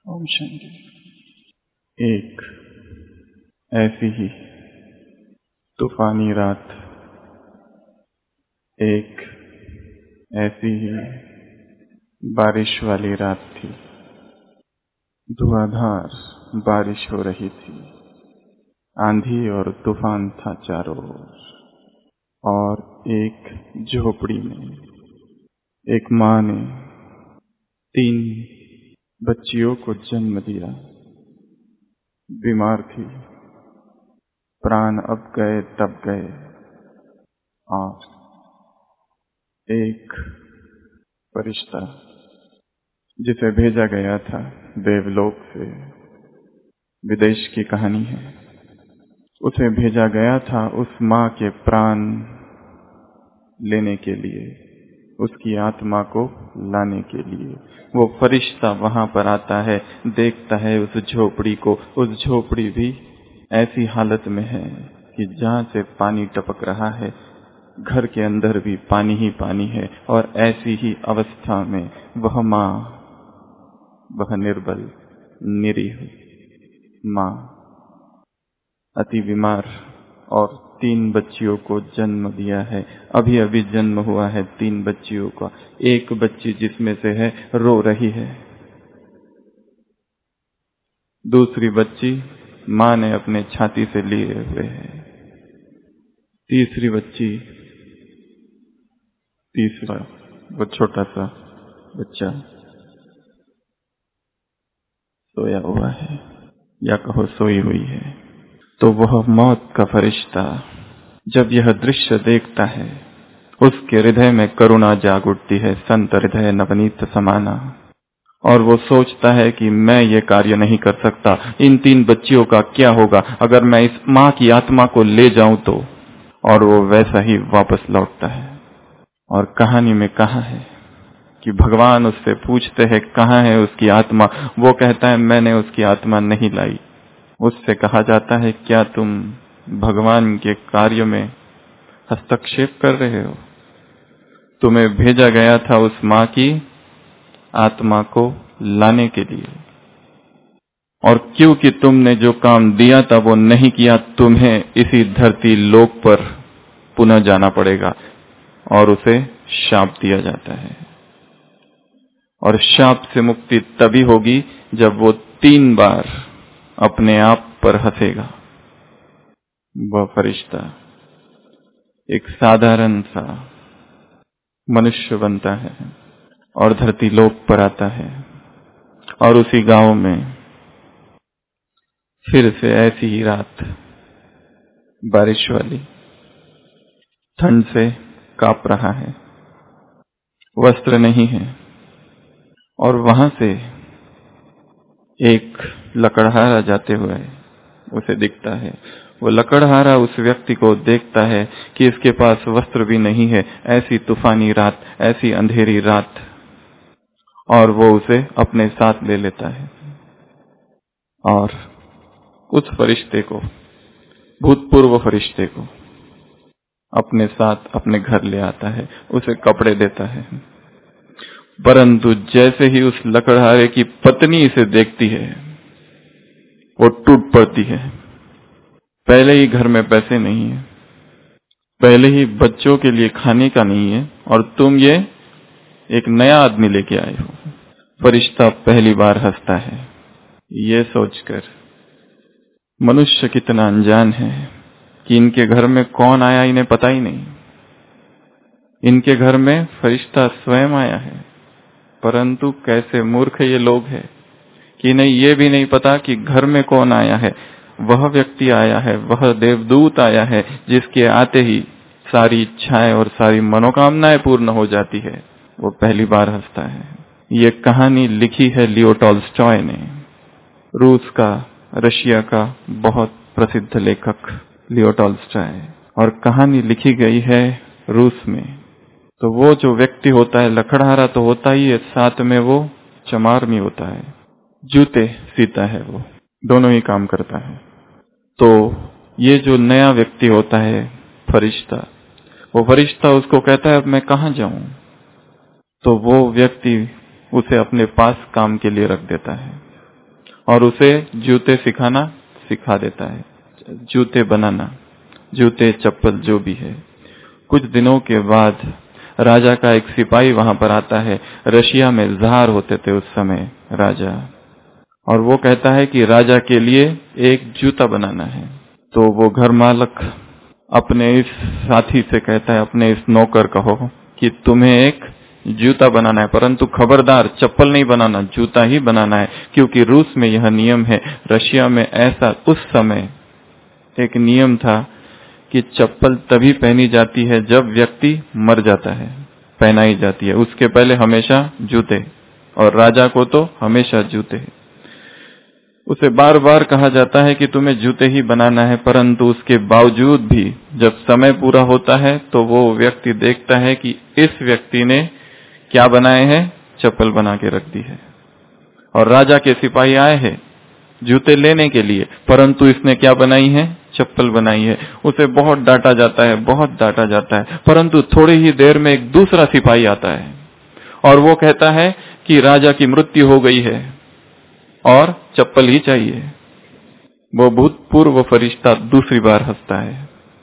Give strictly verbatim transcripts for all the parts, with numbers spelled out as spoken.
ओम शांति। एक ऐसी ही तूफानी रात, एक ऐसी ही बारिश वाली रात थी। धुआंधार बारिश हो रही थी, आंधी और तूफान था चारों ओर। और एक झोपड़ी में एक माँ ने तीन बच्चियों को जन्म दिया। बीमार थी, प्राण अब गए तब गए। और एक फरिश्ता जिसे भेजा गया था देवलोक से, विदेश की कहानी है, उसे भेजा गया था उस माँ के प्राण लेने के लिए, उसकी आत्मा को लाने के लिए। वो फरिश्ता वहां पर आता है, देखता है उस झोपड़ी को। उस झोपड़ी भी ऐसी हालत में है कि जहां से पानी टपक रहा है, घर के अंदर भी पानी ही पानी है। और ऐसी ही अवस्था में वह माँ, वह निर्बल निरीह माँ, अति बीमार, और तीन बच्चियों को जन्म दिया है। अभी अभी जन्म हुआ है तीन बच्चियों का। एक बच्ची जिसमें से है रो रही है, दूसरी बच्ची माँ ने अपने छाती से लिए हुए है, तीसरी बच्ची, तीसरा वो छोटा सा बच्चा सोया हुआ है, या कहो सोई हुई है। तो वह मौत का फरिश्ता जब यह दृश्य देखता है, उसके हृदय में करुणा जाग उठती है, संत हृदय नवनीत समाना। और वो सोचता है कि मैं ये कार्य नहीं कर सकता, इन तीन बच्चियों का क्या होगा अगर मैं इस माँ की आत्मा को ले जाऊं तो। और वो वैसा ही वापस लौटता है। और कहानी में कहा है कि भगवान उससे पूछते हैं कहाँ है उसकी आत्मा। वो कहता है मैंने उसकी आत्मा नहीं लाई। उससे कहा जाता है क्या तुम भगवान के कार्य में हस्तक्षेप कर रहे हो? तुम्हें भेजा गया था उस माँ की आत्मा को लाने के लिए, और क्योंकि तुमने जो काम दिया था वो नहीं किया, तुम्हें इसी धरती लोक पर पुनः जाना पड़ेगा। और उसे शाप दिया जाता है। और शाप से मुक्ति तभी होगी जब वो तीन बार अपने आप पर हंसेगा। वह फरिश्ता एक साधारण सा मनुष्य बनता है और धरती लोक पर आता है। और उसी गांव में फिर से ऐसी ही रात, बारिश वाली, ठंड से कांप रहा है, वस्त्र नहीं है। और वहां से एक लकड़हारा जाते हुए उसे दिखता है। वो लकड़हारा उस व्यक्ति को देखता है कि इसके पास वस्त्र भी नहीं है, ऐसी तूफानी रात, ऐसी अंधेरी रात। और वो उसे अपने साथ ले लेता है और उस फरिश्ते को, भूतपूर्व फरिश्ते को, अपने साथ अपने घर ले आता है, उसे कपड़े देता है। परंतु जैसे ही उस लकड़हारे की पत्नी इसे देखती है, वो टूट पड़ती है। पहले ही घर में पैसे नहीं है, पहले ही बच्चों के लिए खाने का नहीं है, और तुम ये एक नया आदमी लेके आए हो। फरिश्ता पहली बार हंसता है, ये सोचकर मनुष्य कितना अनजान है कि इनके घर में कौन आया इन्हें पता ही नहीं। इनके घर में फरिश्ता स्वयं आया है, परंतु कैसे मूर्ख ये लोग हैं कि नहीं, ये भी नहीं पता कि घर में कौन आया है। वह व्यक्ति आया है, वह देवदूत आया है, जिसके आते ही सारी इच्छाएं और सारी मनोकामनाएं पूर्ण हो जाती है। वो पहली बार हंसता है। ये कहानी लिखी है लियो टॉल्स्टॉय ने, रूस का, रशिया का बहुत प्रसिद्ध लेखक लियो टॉल्स्टॉय। और कहानी लिखी गई है रूस में। तो वो जो व्यक्ति होता है, लकड़हारा तो होता ही है, साथ में वो चमार भी होता है, जूते सीता है, वो दोनों ही काम करता है। तो ये जो नया व्यक्ति होता है फरिश्ता, वो फरिश्ता उसको कहता है अब मैं कहाँ जाऊं? तो वो व्यक्ति उसे अपने पास काम के लिए रख देता है। और उसे जूते सिखाना सिखा देता है, जूते बनाना, जूते चप्पल जो भी है। कुछ दिनों के बाद राजा का एक सिपाही वहां पर आता है। रशिया में ज़ार होते थे उस समय राजा, और वो कहता है कि राजा के लिए एक जूता बनाना है। तो वो घर मालक अपने इस साथी से कहता है, अपने इस नौकर कहो कि तुम्हें एक जूता बनाना है, परंतु खबरदार चप्पल नहीं बनाना, जूता ही बनाना है, क्योंकि रूस में यह नियम है। रशिया में ऐसा उस समय एक नियम था कि चप्पल तभी पहनी जाती है जब व्यक्ति मर जाता है, पहनाई जाती है। उसके पहले हमेशा जूते, और राजा को तो हमेशा जूते। उसे बार बार कहा जाता है कि तुम्हें जूते ही बनाना है, परंतु उसके बावजूद भी जब समय पूरा होता है तो वो व्यक्ति देखता है कि इस व्यक्ति ने क्या बनाए हैं, चप्पल बना के रख दी है। और राजा के सिपाही आए हैं जूते लेने के लिए, परंतु इसने क्या बनाई है, चप्पल बनाई है। उसे बहुत डांटा जाता है, बहुत डांटा जाता है, परंतु थोड़ी ही देर में एक दूसरा सिपाही आता है और वो कहता है कि राजा की मृत्यु हो गई है और चप्पल ही चाहिए। वो भूतपूर्व फरिश्ता दूसरी बार हंसता है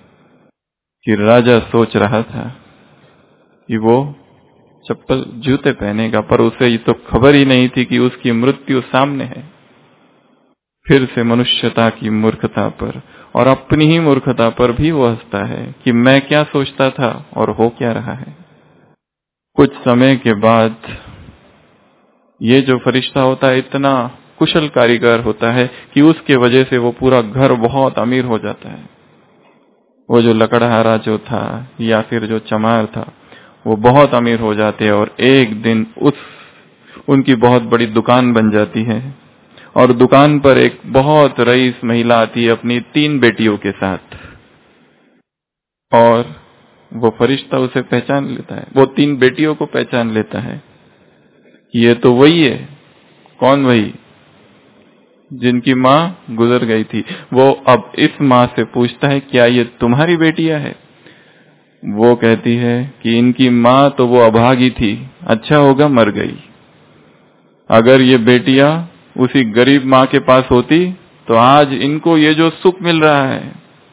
कि राजा सोच रहा था कि वो चप्पल जूते पहनेगा, पर उसे ये तो खबर ही नहीं थी कि उसकी मृत्यु सामने है। फिर से मनुष्यता की मूर्खता पर और अपनी ही मूर्खता पर भी वो हंसता है कि मैं क्या सोचता था और हो क्या रहा है। कुछ समय के बाद ये जो फरिश्ता होता है इतना कुशल कारीगर होता है कि उसके वजह से वो पूरा घर बहुत अमीर हो जाता है। वो जो लकड़हारा जो था या फिर जो चमार था वो बहुत अमीर हो जाते हैं, और एक दिन उस उनकी बहुत बड़ी दुकान बन जाती है, और दुकान पर एक बहुत रईस महिला आती है अपनी तीन बेटियों के साथ, और वो फरिश्ता उसे पहचान लेता है, वो तीन बेटियों को पहचान लेता है। ये तो वही है। कौन? वही जिनकी माँ गुजर गई थी। वो अब इस माँ से पूछता है क्या ये तुम्हारी बेटियां है? वो कहती है कि इनकी माँ तो वो अभागी थी, अच्छा होगा मर गई। अगर ये बेटियां उसी गरीब माँ के पास होती तो आज इनको ये जो सुख मिल रहा है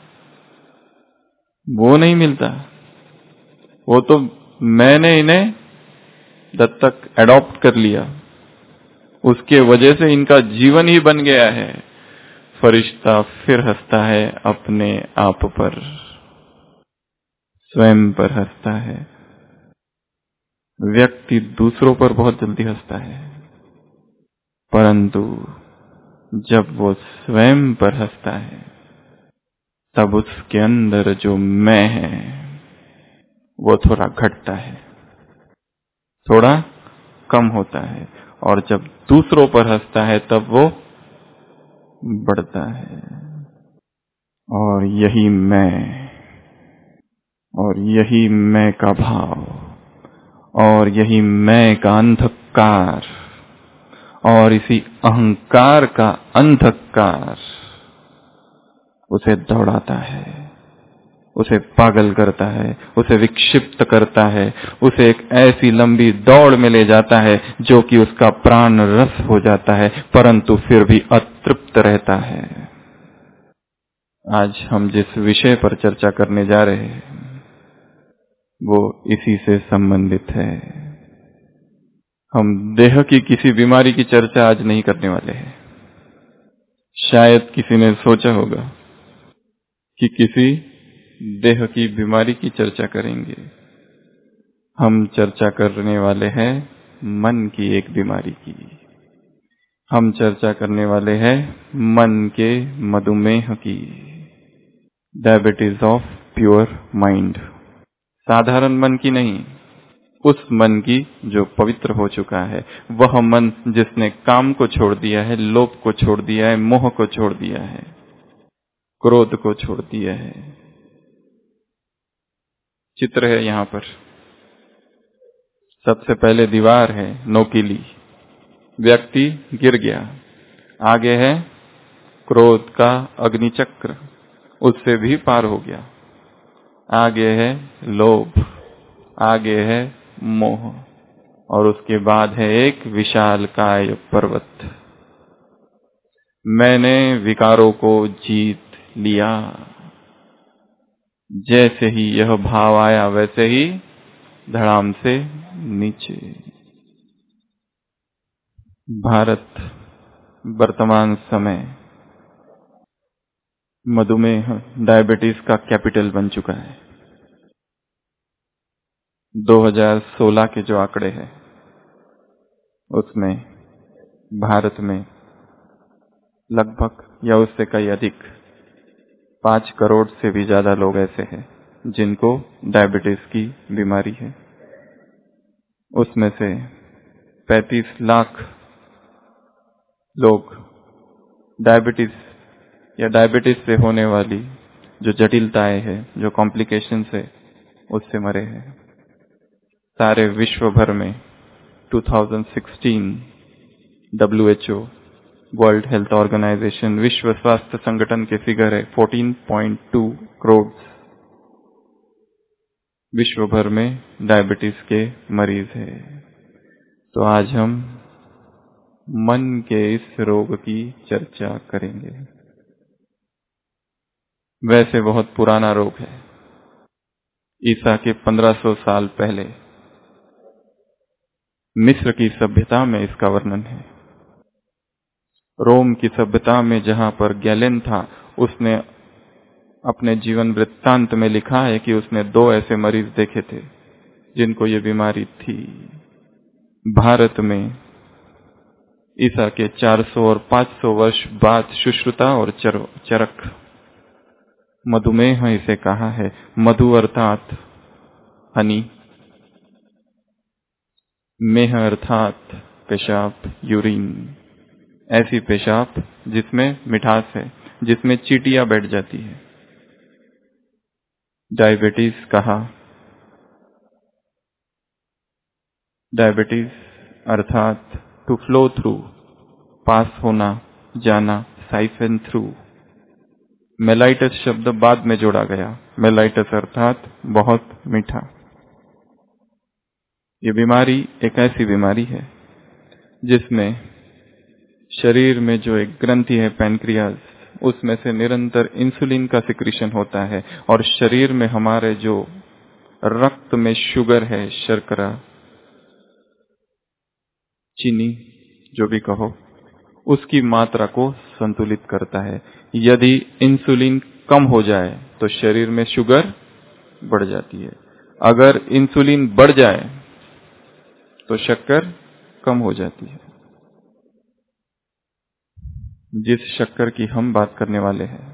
वो नहीं मिलता। वो तो मैंने इन्हें दत्तक एडॉप्ट कर लिया, उसके वजह से इनका जीवन ही बन गया है। फरिश्ता फिर हंसता है अपने आप पर, स्वयं पर हंसता है। व्यक्ति दूसरों पर बहुत जल्दी हंसता है, परंतु जब वो स्वयं पर हंसता है तब उसके अंदर जो मैं है वो थोड़ा घटता है, थोड़ा कम होता है, और जब दूसरों पर हंसता है तब वो बढ़ता है। और यही मैं, और यही मैं का भाव, और यही मैं का अंधकार, और इसी अहंकार का अंधकार उसे दौड़ाता है, उसे पागल करता है, उसे विक्षिप्त करता है, उसे एक ऐसी लंबी दौड़ में ले जाता है जो कि उसका प्राण रस हो जाता है, परंतु फिर भी अतृप्त रहता है। आज हम जिस विषय पर चर्चा करने जा रहे हैं वो इसी से संबंधित है। हम देह की किसी बीमारी की चर्चा आज नहीं करने वाले हैं। शायद किसी ने सोचा होगा कि किसी देह की बीमारी की चर्चा करेंगे। हम चर्चा करने वाले हैं मन की एक बीमारी की। हम चर्चा करने वाले हैं मन के मधुमेह की, डायबिटीज ऑफ प्योर माइंड। साधारण मन की नहीं, उस मन की जो पवित्र हो चुका है, वह मन जिसने काम को छोड़ दिया है, लोभ को छोड़ दिया है, मोह को छोड़ दिया है, क्रोध को छोड़ दिया है। चित्र है यहाँ पर। सबसे पहले दीवार है नोकीली, व्यक्ति गिर गया। आगे है क्रोध का अग्निचक्र, उससे भी पार हो गया। आगे है लोभ, आगे है मोह, और उसके बाद है एक विशाल काय पर्वत। मैंने विकारों को जीत लिया। जैसे ही यह भाव आया वैसे ही धड़ाम से नीचे। भारत वर्तमान समय मधुमेह डायबिटीज का कैपिटल बन चुका है। दो हज़ार सोलह के जो आंकड़े हैं उसमें भारत में लगभग या उससे कई अधिक पांच करोड़ से भी ज्यादा लोग ऐसे हैं जिनको डायबिटीज की बीमारी है। उसमें से पैंतीस लाख लोग डायबिटीज या डायबिटीज से होने वाली जो जटिलताएं हैं, जो कॉम्प्लिकेशंस है, उससे मरे हैं। सारे विश्व भर में दो हज़ार सोलह W H O world health organisation विश्व स्वास्थ्य संगठन के फिगर है चौदह पॉइंट दो करोड़ विश्व भर में डायबिटीज के मरीज हैं। तो आज हम मन के इस रोग की चर्चा करेंगे। वैसे बहुत पुराना रोग है। ईसा के पंद्रह सौ साल पहले मिस्र की सभ्यता में इसका वर्णन है। रोम की सभ्यता में जहां पर गैलेन था, उसने अपने जीवन वृत्तांत में लिखा है कि उसने दो ऐसे मरीज देखे थे जिनको ये बीमारी थी। भारत में ईसा के चार सौ और पांच सौ वर्ष बाद सुश्रुता और चर, चरक मधुमेह इसे कहा है। मधु अर्थात हनी, मेह अर्थात पेशाब, यूरिन, ऐसी पेशाब जिसमें मिठास है, जिसमें चींटियां बैठ जाती है। डायबिटीज कहा। डायबिटीज अर्थात टू फ्लो थ्रू, पास होना, जाना, साइफन थ्रू। मेलाइटस शब्द बाद में जोड़ा गया। मेलाइटस अर्थात बहुत मीठा। ये बीमारी एक ऐसी बीमारी है जिसमें शरीर में जो एक ग्रंथि है पैनक्रियाज, उसमें से निरंतर इंसुलिन का सिक्रीशन होता है और शरीर में हमारे जो रक्त में शुगर है, शर्करा, चीनी, जो भी कहो, उसकी मात्रा को संतुलित करता है। यदि इंसुलिन कम हो जाए तो शरीर में शुगर बढ़ जाती है। अगर इंसुलिन बढ़ जाए तो शक्कर कम हो जाती है। जिस शक्कर की हम बात करने वाले हैं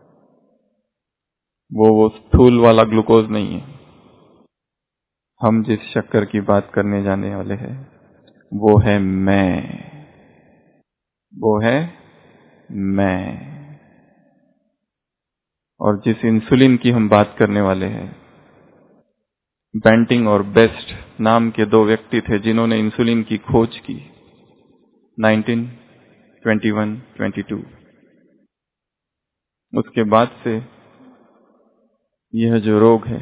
वो वो स्थूल वाला ग्लूकोज नहीं है। हम जिस शक्कर की बात करने जाने वाले हैं वो है मैं, वो है मैं। और जिस इंसुलिन की हम बात करने वाले हैं, बेंटिंग और बेस्ट नाम के दो व्यक्ति थे जिन्होंने इंसुलिन की खोज की nineteen twenty one twenty two. उसके बाद से यह जो रोग है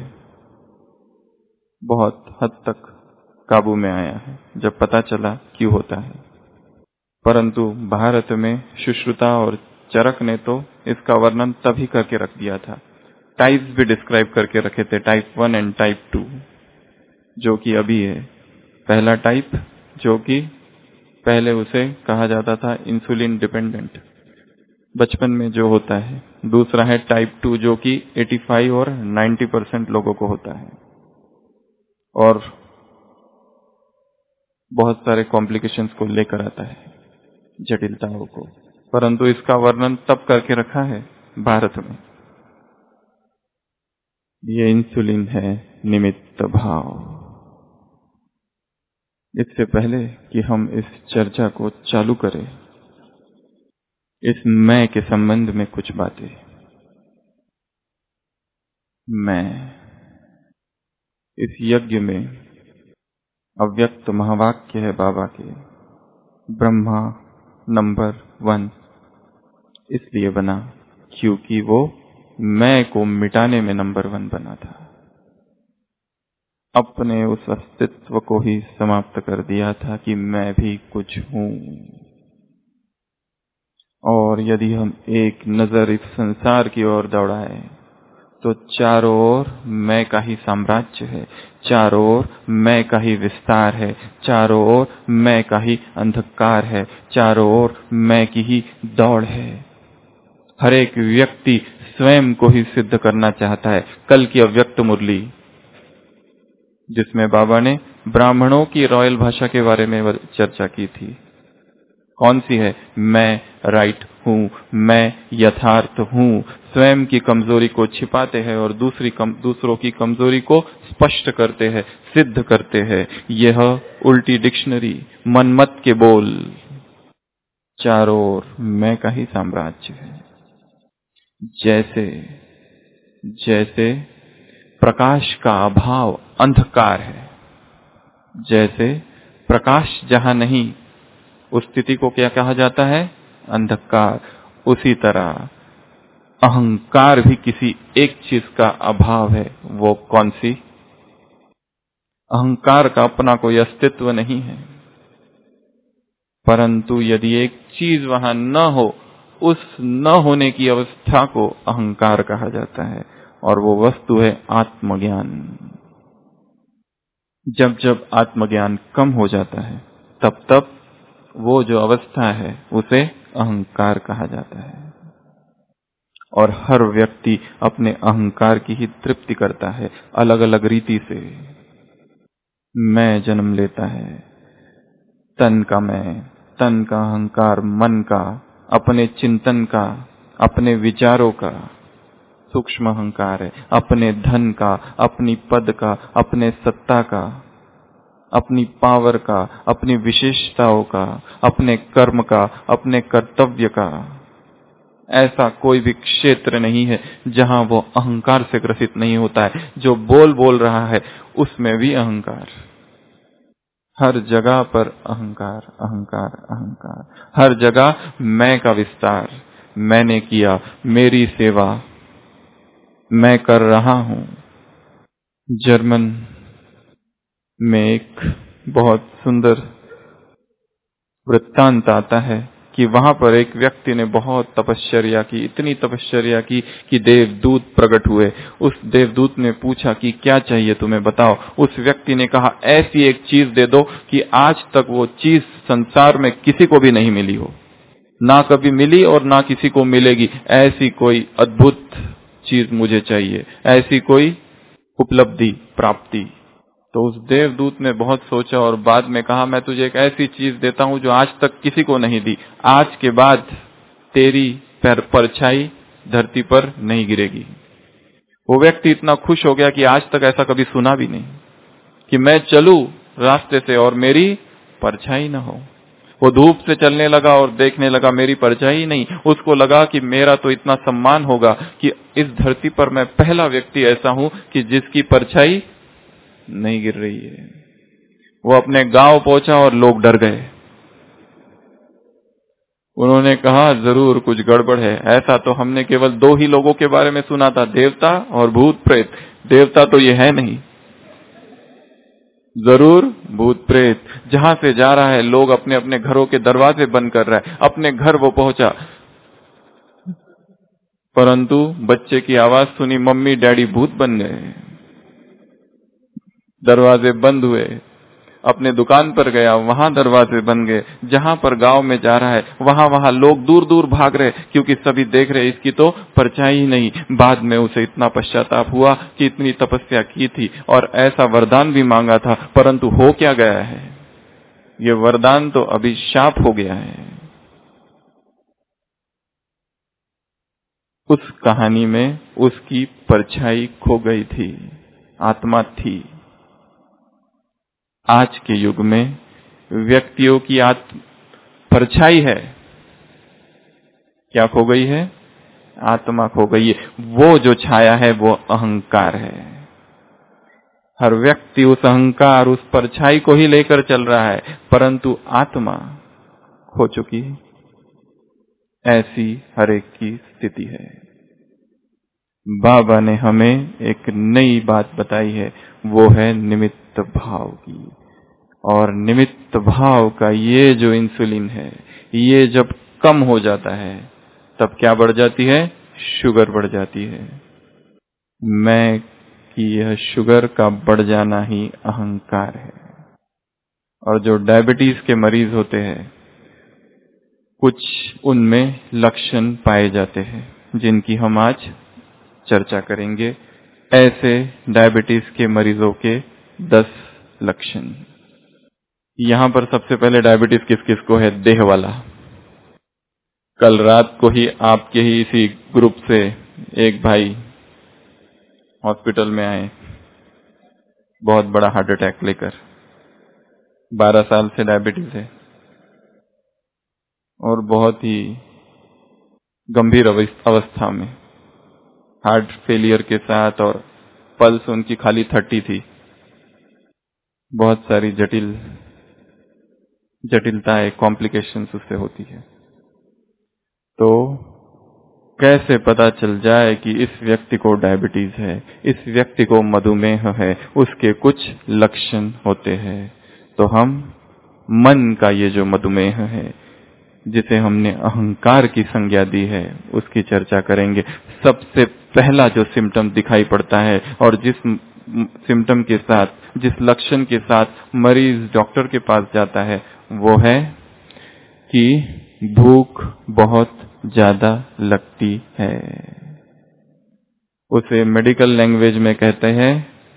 बहुत हद तक काबू में आया है, जब पता चला क्यों होता है। परंतु भारत में सुश्रुता और चरक ने तो इसका वर्णन तभी करके रख दिया था। टाइप्स भी डिस्क्राइब करके रखे थे, type one and type two, जो कि अभी है। पहला टाइप जो कि पहले उसे कहा जाता था इंसुलिन डिपेंडेंट, बचपन में जो होता है। दूसरा है टाइप टू जो कि पचासी और नब्बे परसेंट लोगों को होता है और बहुत सारे कॉम्प्लिकेशंस को लेकर आता है, जटिलताओं को। परंतु इसका वर्णन तब करके रखा है भारत में। ये इंसुलिन है निमित्त भाव। इससे पहले कि हम इस चर्चा को चालू करें, इस मैं के संबंध में कुछ बातें। मैं इस यज्ञ में अव्यक्त महावाक्य है बाबा के। ब्रह्मा नंबर वन इसलिए बना क्योंकि वो मैं को मिटाने में नंबर वन बना था। अपने उस अस्तित्व को ही समाप्त कर दिया था कि मैं भी कुछ हूं। और यदि हम एक नजर इस संसार की ओर दौड़ाएं तो चारों ओर मैं का ही साम्राज्य है, चारों ओर मैं का ही विस्तार है, चारों ओर मैं का ही अंधकार है, चारों ओर मैं की ही दौड़ है। हर एक व्यक्ति स्वयं को ही सिद्ध करना चाहता है। कल की अव्यक्त मुरली जिसमें बाबा ने ब्राह्मणों की रॉयल भाषा के बारे में चर्चा की थी, कौन सी है? मैं राइट हूँ, मैं यथार्थ हूँ। स्वयं की कमजोरी को छिपाते हैं और दूसरी कम, दूसरों की कमजोरी को स्पष्ट करते हैं, सिद्ध करते हैं। यह उल्टी डिक्शनरी, मनमत के बोल। चारों ओर मैं का ही साम्राज्य है। जैसे जैसे प्रकाश का अभाव अंधकार है, जैसे प्रकाश जहां नहीं उस स्थिति को क्या कहा जाता है? अंधकार। उसी तरह अहंकार भी किसी एक चीज का अभाव है। वो कौन सी? अहंकार का अपना कोई अस्तित्व नहीं है, परंतु यदि एक चीज वहां न हो, उस न होने की अवस्था को अहंकार कहा जाता है, और वो वस्तु है आत्मज्ञान। जब जब आत्मज्ञान कम हो जाता है, तब तब वो जो अवस्था है उसे अहंकार कहा जाता है। और हर व्यक्ति अपने अहंकार की ही तृप्ति करता है, अलग अलग रीति से। मैं जन्म लेता है, तन का मैं, तन का अहंकार, मन का, अपने चिंतन का, अपने विचारों का सूक्ष्म अहंकार है, अपने धन का, अपनी पद का, अपने सत्ता का, अपनी पावर का, अपनी विशेषताओं का, अपने कर्म का, अपने कर्तव्य का। ऐसा कोई भी क्षेत्र नहीं है जहां वो अहंकार से ग्रसित नहीं होता है। जो बोल बोल रहा है उसमें भी अहंकार, हर जगह पर अहंकार, अहंकार, अहंकार। हर जगह मैं का विस्तार, मैंने किया, मेरी सेवा, मैं कर रहा हूं। जर्मन में एक बहुत सुंदर वृत्तांत आता है कि वहां पर एक व्यक्ति ने बहुत तपश्चर्या की, इतनी तपश्चर्या की कि देवदूत प्रकट हुए। उस देवदूत ने पूछा कि क्या चाहिए तुम्हें, बताओ। उस व्यक्ति ने कहा, ऐसी एक चीज दे दो कि आज तक वो चीज संसार में किसी को भी नहीं मिली हो, ना कभी मिली और ना किसी को मिलेगी। ऐसी कोई अद्भुत चीज मुझे चाहिए, ऐसी कोई उपलब्धि, प्राप्ति। तो उस देवदूत ने बहुत सोचा और बाद में कहा, मैं तुझे एक ऐसी चीज देता हूं जो आज तक किसी को नहीं दी। आज के बाद तेरी पर परछाई धरती पर नहीं गिरेगी। वो व्यक्ति इतना खुश हो गया कि आज तक ऐसा कभी सुना भी नहीं कि मैं चलूं रास्ते से और मेरी परछाई न हो। वो धूप से चलने लगा और देखने लगा, मेरी परछाई नहीं। उसको लगा कि मेरा तो इतना सम्मान होगा कि इस धरती पर मैं पहला व्यक्ति ऐसा हूं कि जिसकी परछाई नहीं गिर रही है। वो अपने गांव पहुंचा और लोग डर गए। उन्होंने कहा, जरूर कुछ गड़बड़ है। ऐसा तो हमने केवल दो ही लोगों के बारे में सुना था, देवता और भूत प्रेत। देवता तो ये है नहीं, जरूर भूत प्रेत। जहां से जा रहा है लोग अपने अपने घरों के दरवाजे बंद कर रहा है। अपने घर वो पहुंचा, परंतु बच्चे की आवाज सुनी, मम्मी डैडी भूत बन गए। दरवाजे बंद हुए। अपने दुकान पर गया, वहां दरवाजे बन गए। जहां पर गांव में जा रहा है वहां वहां लोग दूर दूर भाग रहे, क्योंकि सभी देख रहे इसकी तो परछाई नहीं। बाद में उसे इतना पश्चाताप हुआ कि इतनी तपस्या की थी और ऐसा वरदान भी मांगा था, परंतु हो क्या गया है, ये वरदान तो अभी शाप हो गया है। उस कहानी में उसकी परछाई खो गई थी, आत्मा थी। आज के युग में व्यक्तियों की आत्म परछाई है, क्या खो गई है? आत्मा खो गई है। वो जो छाया है वो अहंकार है। हर व्यक्ति उस अहंकार, उस परछाई को ही लेकर चल रहा है, परंतु आत्मा खो चुकी है। ऐसी हर एक की स्थिति है। बाबा ने हमें एक नई बात बताई है, वो है निमित्त भाव की। और निमित्त भाव का ये जो इंसुलिन है, ये जब कम हो जाता है तब क्या बढ़ जाती है? शुगर बढ़ जाती है। मैं कि यह शुगर का बढ़ जाना ही अहंकार है। और जो डायबिटीज के मरीज होते हैं, कुछ उनमें लक्षण पाए जाते हैं जिनकी हम आज चर्चा करेंगे। ऐसे डायबिटीज के मरीजों के दस लक्षण। यहां पर सबसे पहले डायबिटीज किस किस को है? देह वाला। कल रात को ही आपके ही इसी ग्रुप से एक भाई हॉस्पिटल में आए, बहुत बड़ा हार्ट अटैक लेकर। बारह साल से डायबिटीज है और बहुत ही गंभीर अवस्था में, हार्ट फेलियर के साथ, और पल्स उनकी खाली थर्टी थी। बहुत सारी जटिल जटिलताएं, कॉम्प्लिकेशंस उससे होती है। तो कैसे पता चल जाए कि इस व्यक्ति को डायबिटीज है, इस व्यक्ति को मधुमेह है? उसके कुछ लक्षण होते हैं। तो हम मन का ये जो मधुमेह है, जिसे हमने अहंकार की संज्ञा दी है, उसकी चर्चा करेंगे। सबसे पहला जो सिम्टम दिखाई पड़ता है और जिस सिम्टम के साथ, जिस लक्षण के साथ मरीज डॉक्टर के पास जाता है, वो है कि भूख बहुत ज्यादा लगती है। उसे मेडिकल लैंग्वेज में कहते हैं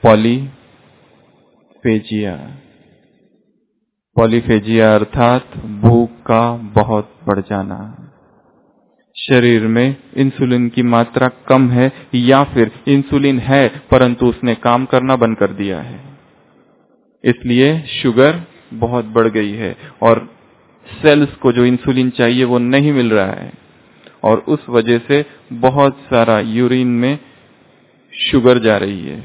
पॉलीफेजिया। पॉलीफेजिया अर्थात भूख का बहुत बढ़ जाना। शरीर में इंसुलिन की मात्रा कम है, या फिर इंसुलिन है परंतु उसने काम करना बंद कर दिया है, इसलिए शुगर बहुत बढ़ गई है और सेल्स को जो इंसुलिन चाहिए वो नहीं मिल रहा है, और उस वजह से बहुत सारा यूरिन में शुगर जा रही है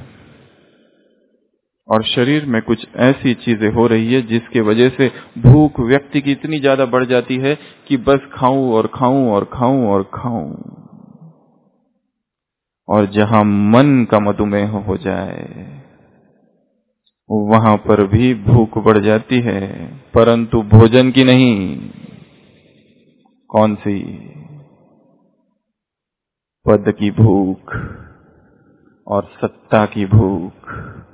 और शरीर में कुछ ऐसी चीजें हो रही है जिसके वजह से भूख व्यक्ति की इतनी ज्यादा बढ़ जाती है कि बस खाऊं और खाऊं और खाऊं और खाऊं। और जहां मन का मधुमेह हो जाए वहां पर भी भूख बढ़ जाती है, परंतु भोजन की नहीं। कौन सी? पद की भूख और सत्ता की भूख।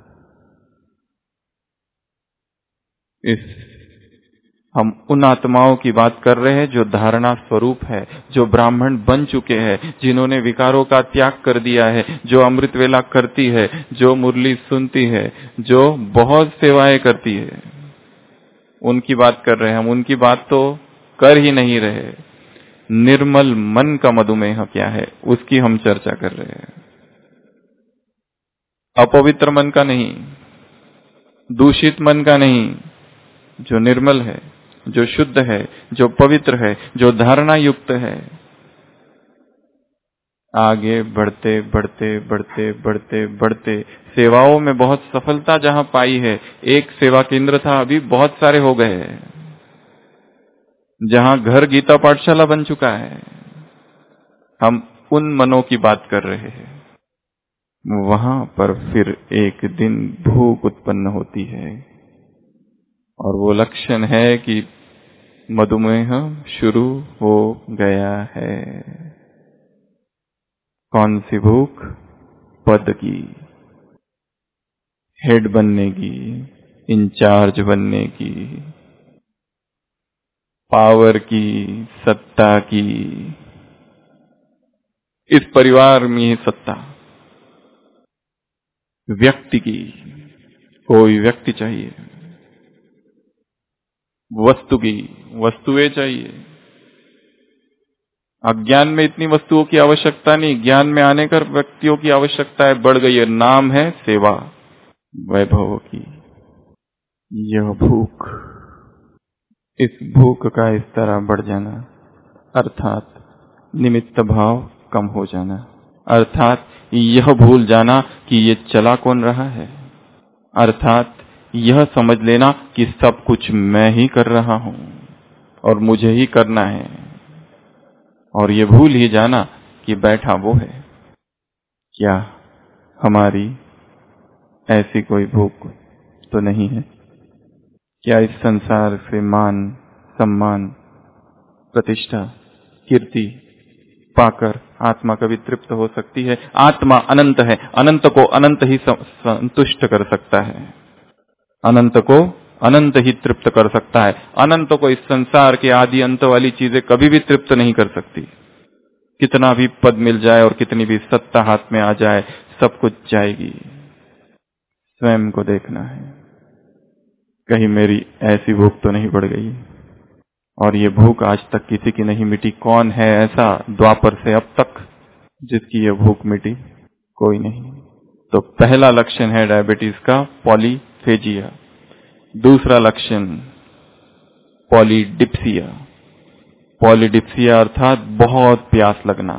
इस हम उन आत्माओं की बात कर रहे हैं जो धारणा स्वरूप है, जो ब्राह्मण बन चुके हैं, जिन्होंने विकारों का त्याग कर दिया है, जो अमृत वेला करती है, जो मुरली सुनती है, जो बहुत सेवाएं करती है, उनकी बात कर रहे हैं हम। उनकी बात तो कर ही नहीं रहे। निर्मल मन का मधुमेह क्या है, उसकी हम चर्चा कर रहे हैं। अपवित्र मन का नहीं, दूषित मन का नहीं, जो निर्मल है, जो शुद्ध है, जो पवित्र है, जो धारणा युक्त है। आगे बढ़ते बढ़ते बढ़ते बढ़ते बढ़ते सेवाओं में बहुत सफलता जहां पाई है, एक सेवा केंद्र था, अभी बहुत सारे हो गए हैं। जहां घर गीता पाठशाला बन चुका है, हम उन मनों की बात कर रहे हैं। वहां पर फिर एक दिन भूख उत्पन्न होती है और वो लक्षण है कि मधुमेह शुरू हो गया है। कौन सी भूख? पद की, हेड बनने की, इंचार्ज बनने की, पावर की, सत्ता की। इस परिवार में ही सत्ता, व्यक्ति की, कोई व्यक्ति चाहिए, वस्तु की, वस्तुएं चाहिए। अज्ञान में इतनी वस्तुओं की आवश्यकता नहीं, ज्ञान में आने कर व्यक्तियों की आवश्यकताएं बढ़ गई है। नाम है सेवा, वैभव की। यह भूख, इस भूख का इस तरह बढ़ जाना, अर्थात निमित्त भाव कम हो जाना, अर्थात यह भूल जाना कि ये चला कौन रहा है, अर्थात यह समझ लेना कि सब कुछ मैं ही कर रहा हूं और मुझे ही करना है, और ये भूल ही जाना कि बैठा वो है। क्या हमारी ऐसी कोई भूख तो नहीं है? क्या इस संसार से मान, सम्मान, प्रतिष्ठा, कीर्ति पाकर आत्मा कभी तृप्त हो सकती है? आत्मा अनंत है, अनंत को अनंत ही संतुष्ट कर सकता है, अनंत को अनंत ही तृप्त कर सकता है। अनंत को इस संसार के आदि अंत वाली चीजें कभी भी तृप्त नहीं कर सकती। कितना भी पद मिल जाए और कितनी भी सत्ता हाथ में आ जाए, सब कुछ जाएगी। स्वयं को देखना है, कहीं मेरी ऐसी भूख तो नहीं बढ़ गई, और ये भूख आज तक किसी की नहीं मिटी। कौन है ऐसा द्वापर से अब तक जिसकी ये भूख मिटी? कोई नहीं। तो पहला लक्षण है डायबिटीज का पॉलीफेजिया। दूसरा लक्षण पॉलीडिप्सिया। पॉलीडिप्सिया अर्थात बहुत प्यास लगना,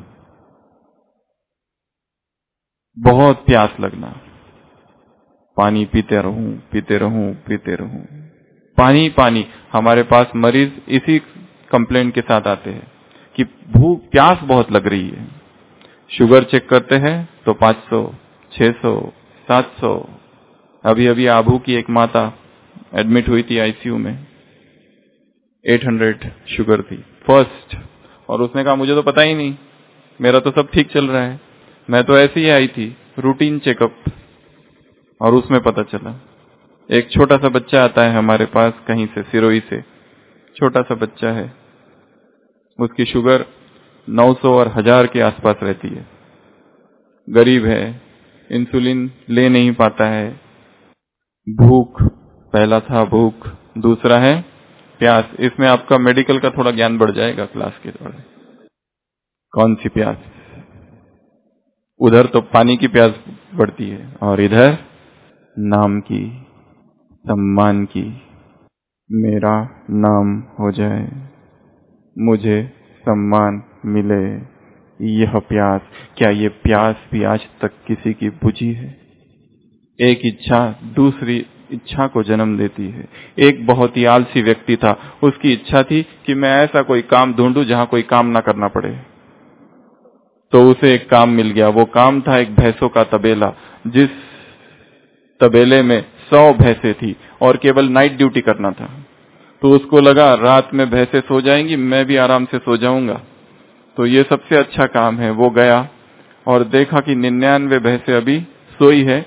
बहुत प्यास लगना। पानी पीते रहूं पीते रहूं पीते रहूं, पानी पानी। हमारे पास मरीज इसी कंप्लेंट के साथ आते हैं कि भूख प्यास बहुत लग रही है। शुगर चेक करते हैं तो पाँच सौ, छह सौ, सात सौ। अभी अभी आबू की एक माता एडमिट हुई थी आईसीयू में, आठ सौ शुगर थी फर्स्ट, और उसने कहा मुझे तो पता ही नहीं, मेरा तो सब ठीक चल रहा है, मैं तो ऐसे ही आई थी रूटीन चेकअप। और उसमें पता चला एक छोटा सा बच्चा आता है हमारे पास कहीं से, सिरोही से, छोटा सा बच्चा है, उसकी शुगर नौ सौ और हजार के आसपास रहती है, गरीब है, इंसुलिन ले नहीं पाता है। भूख, पहला था भूख, दूसरा है प्यास। इसमें आपका मेडिकल का थोड़ा ज्ञान बढ़ जाएगा क्लास के दौरान। कौन सी प्यास? उधर तो पानी की प्यास बढ़ती है, और इधर नाम की, सम्मान की। मेरा नाम हो जाए, मुझे सम्मान मिले, यह प्यास। क्या ये प्यास भी आज तक किसी की बुझी है? एक इच्छा दूसरी इच्छा को जन्म देती है। एक बहुत ही आलसी व्यक्ति था, उसकी इच्छा थी कि मैं ऐसा कोई काम ढूंढूं जहां कोई काम ना करना पड़े। तो उसे एक काम मिल गया। वो काम था एक भैंसों का तबेला। जिस तबेले में सौ भैंसें थी और केवल नाइट ड्यूटी करना था। तो उसको लगा रात में भैंसें सो जाएंगी, मैं भी आराम से सो जाऊंगा, तो ये सबसे अच्छा काम है। वो गया और देखा कि निन्यानवे भैंसें अभी सोई है,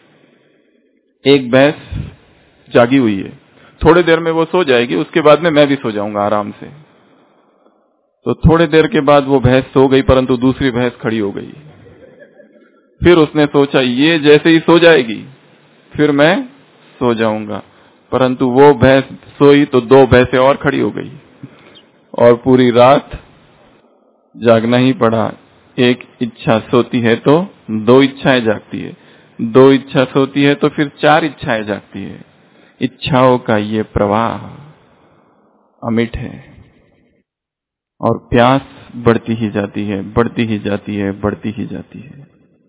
एक भैंस जागी हुई है। थोड़ी देर में वो सो जाएगी, उसके बाद में मैं भी सो जाऊंगा आराम से। तो थोड़ी देर के बाद वो भैंस सो गई, परंतु दूसरी भैंस खड़ी हो गई। फिर उसने सोचा ये जैसे ही सो जाएगी फिर मैं सो जाऊंगा, परंतु वो भैंस सोई तो दो भैंसें और खड़ी हो गई, और पूरी रात जागना ही पड़ा। एक इच्छा सोती है तो दो इच्छाएं जागती है, दो इच्छा सोती है तो फिर चार इच्छाएं जागती है। इच्छाओं का ये प्रवाह अमिट है, और प्यास बढ़ती ही जाती है, बढ़ती ही जाती है, बढ़ती ही जाती है।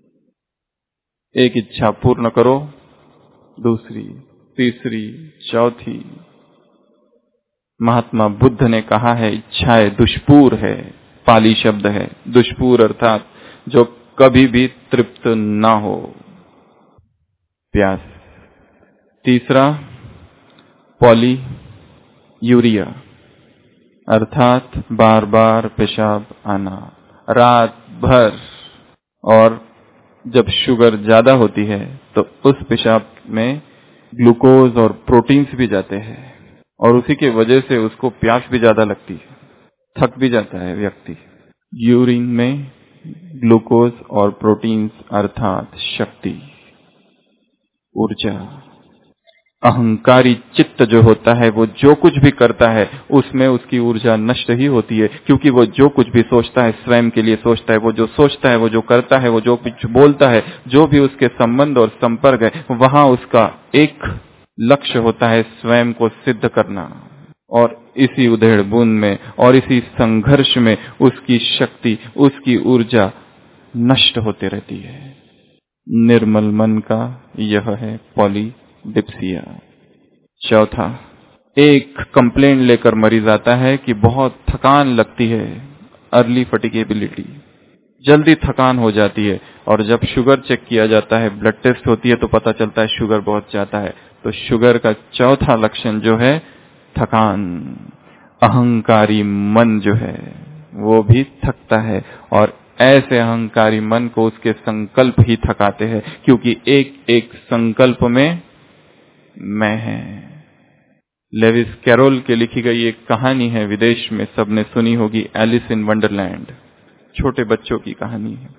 एक इच्छा पूर्ण करो, दूसरी, तीसरी, चौथी। महात्मा बुद्ध ने कहा है इच्छाएं दुष्पूर है, पाली शब्द है दुष्पूर, अर्थात जो कभी भी तृप्त ना हो। प्यास। तीसरा पॉली यूरिया, अर्थात बार बार पेशाब आना रात भर। और जब शुगर ज्यादा होती है तो उस पेशाब में ग्लूकोज और प्रोटीन्स भी जाते हैं, और उसी के वजह से उसको प्यास भी ज्यादा लगती है, थक भी जाता है व्यक्ति। यूरिन में ग्लूकोज और प्रोटीन्स अर्थात शक्ति, ऊर्जा। अहंकारी चित्त जो होता है वो जो कुछ भी करता है उसमें उसकी ऊर्जा नष्ट ही होती है, क्योंकि वो जो कुछ भी सोचता है स्वयं के लिए सोचता है। वो जो सोचता है, वो जो करता है, वो जो कुछ बोलता है, जो भी उसके संबंध और संपर्क है, वहां उसका एक लक्ष्य होता है स्वयं को सिद्ध करना। और इसी उधेड़ बूंद में और इसी संघर्ष में उसकी शक्ति, उसकी ऊर्जा नष्ट होते रहती है। निर्मल मन का यह है पॉलीडिप्सिया। चौथा, एक कंप्लेंट लेकर मरीज आता है कि बहुत थकान लगती है, अर्ली फटिगेबिलिटी, जल्दी थकान हो जाती है। और जब शुगर चेक किया जाता है, ब्लड टेस्ट होती है, तो पता चलता है शुगर बहुत ज्यादा है। तो शुगर का चौथा लक्षण जो है थकान। अहंकारी मन जो है वो भी थकता है, और ऐसे अहंकारी मन को उसके संकल्प ही थकाते हैं, क्योंकि एक एक संकल्प में मैं है। लेविस कैरोल के लिखी गई एक कहानी है, विदेश में सबने सुनी होगी, एलिस इन वंडरलैंड। छोटे बच्चों की कहानी है,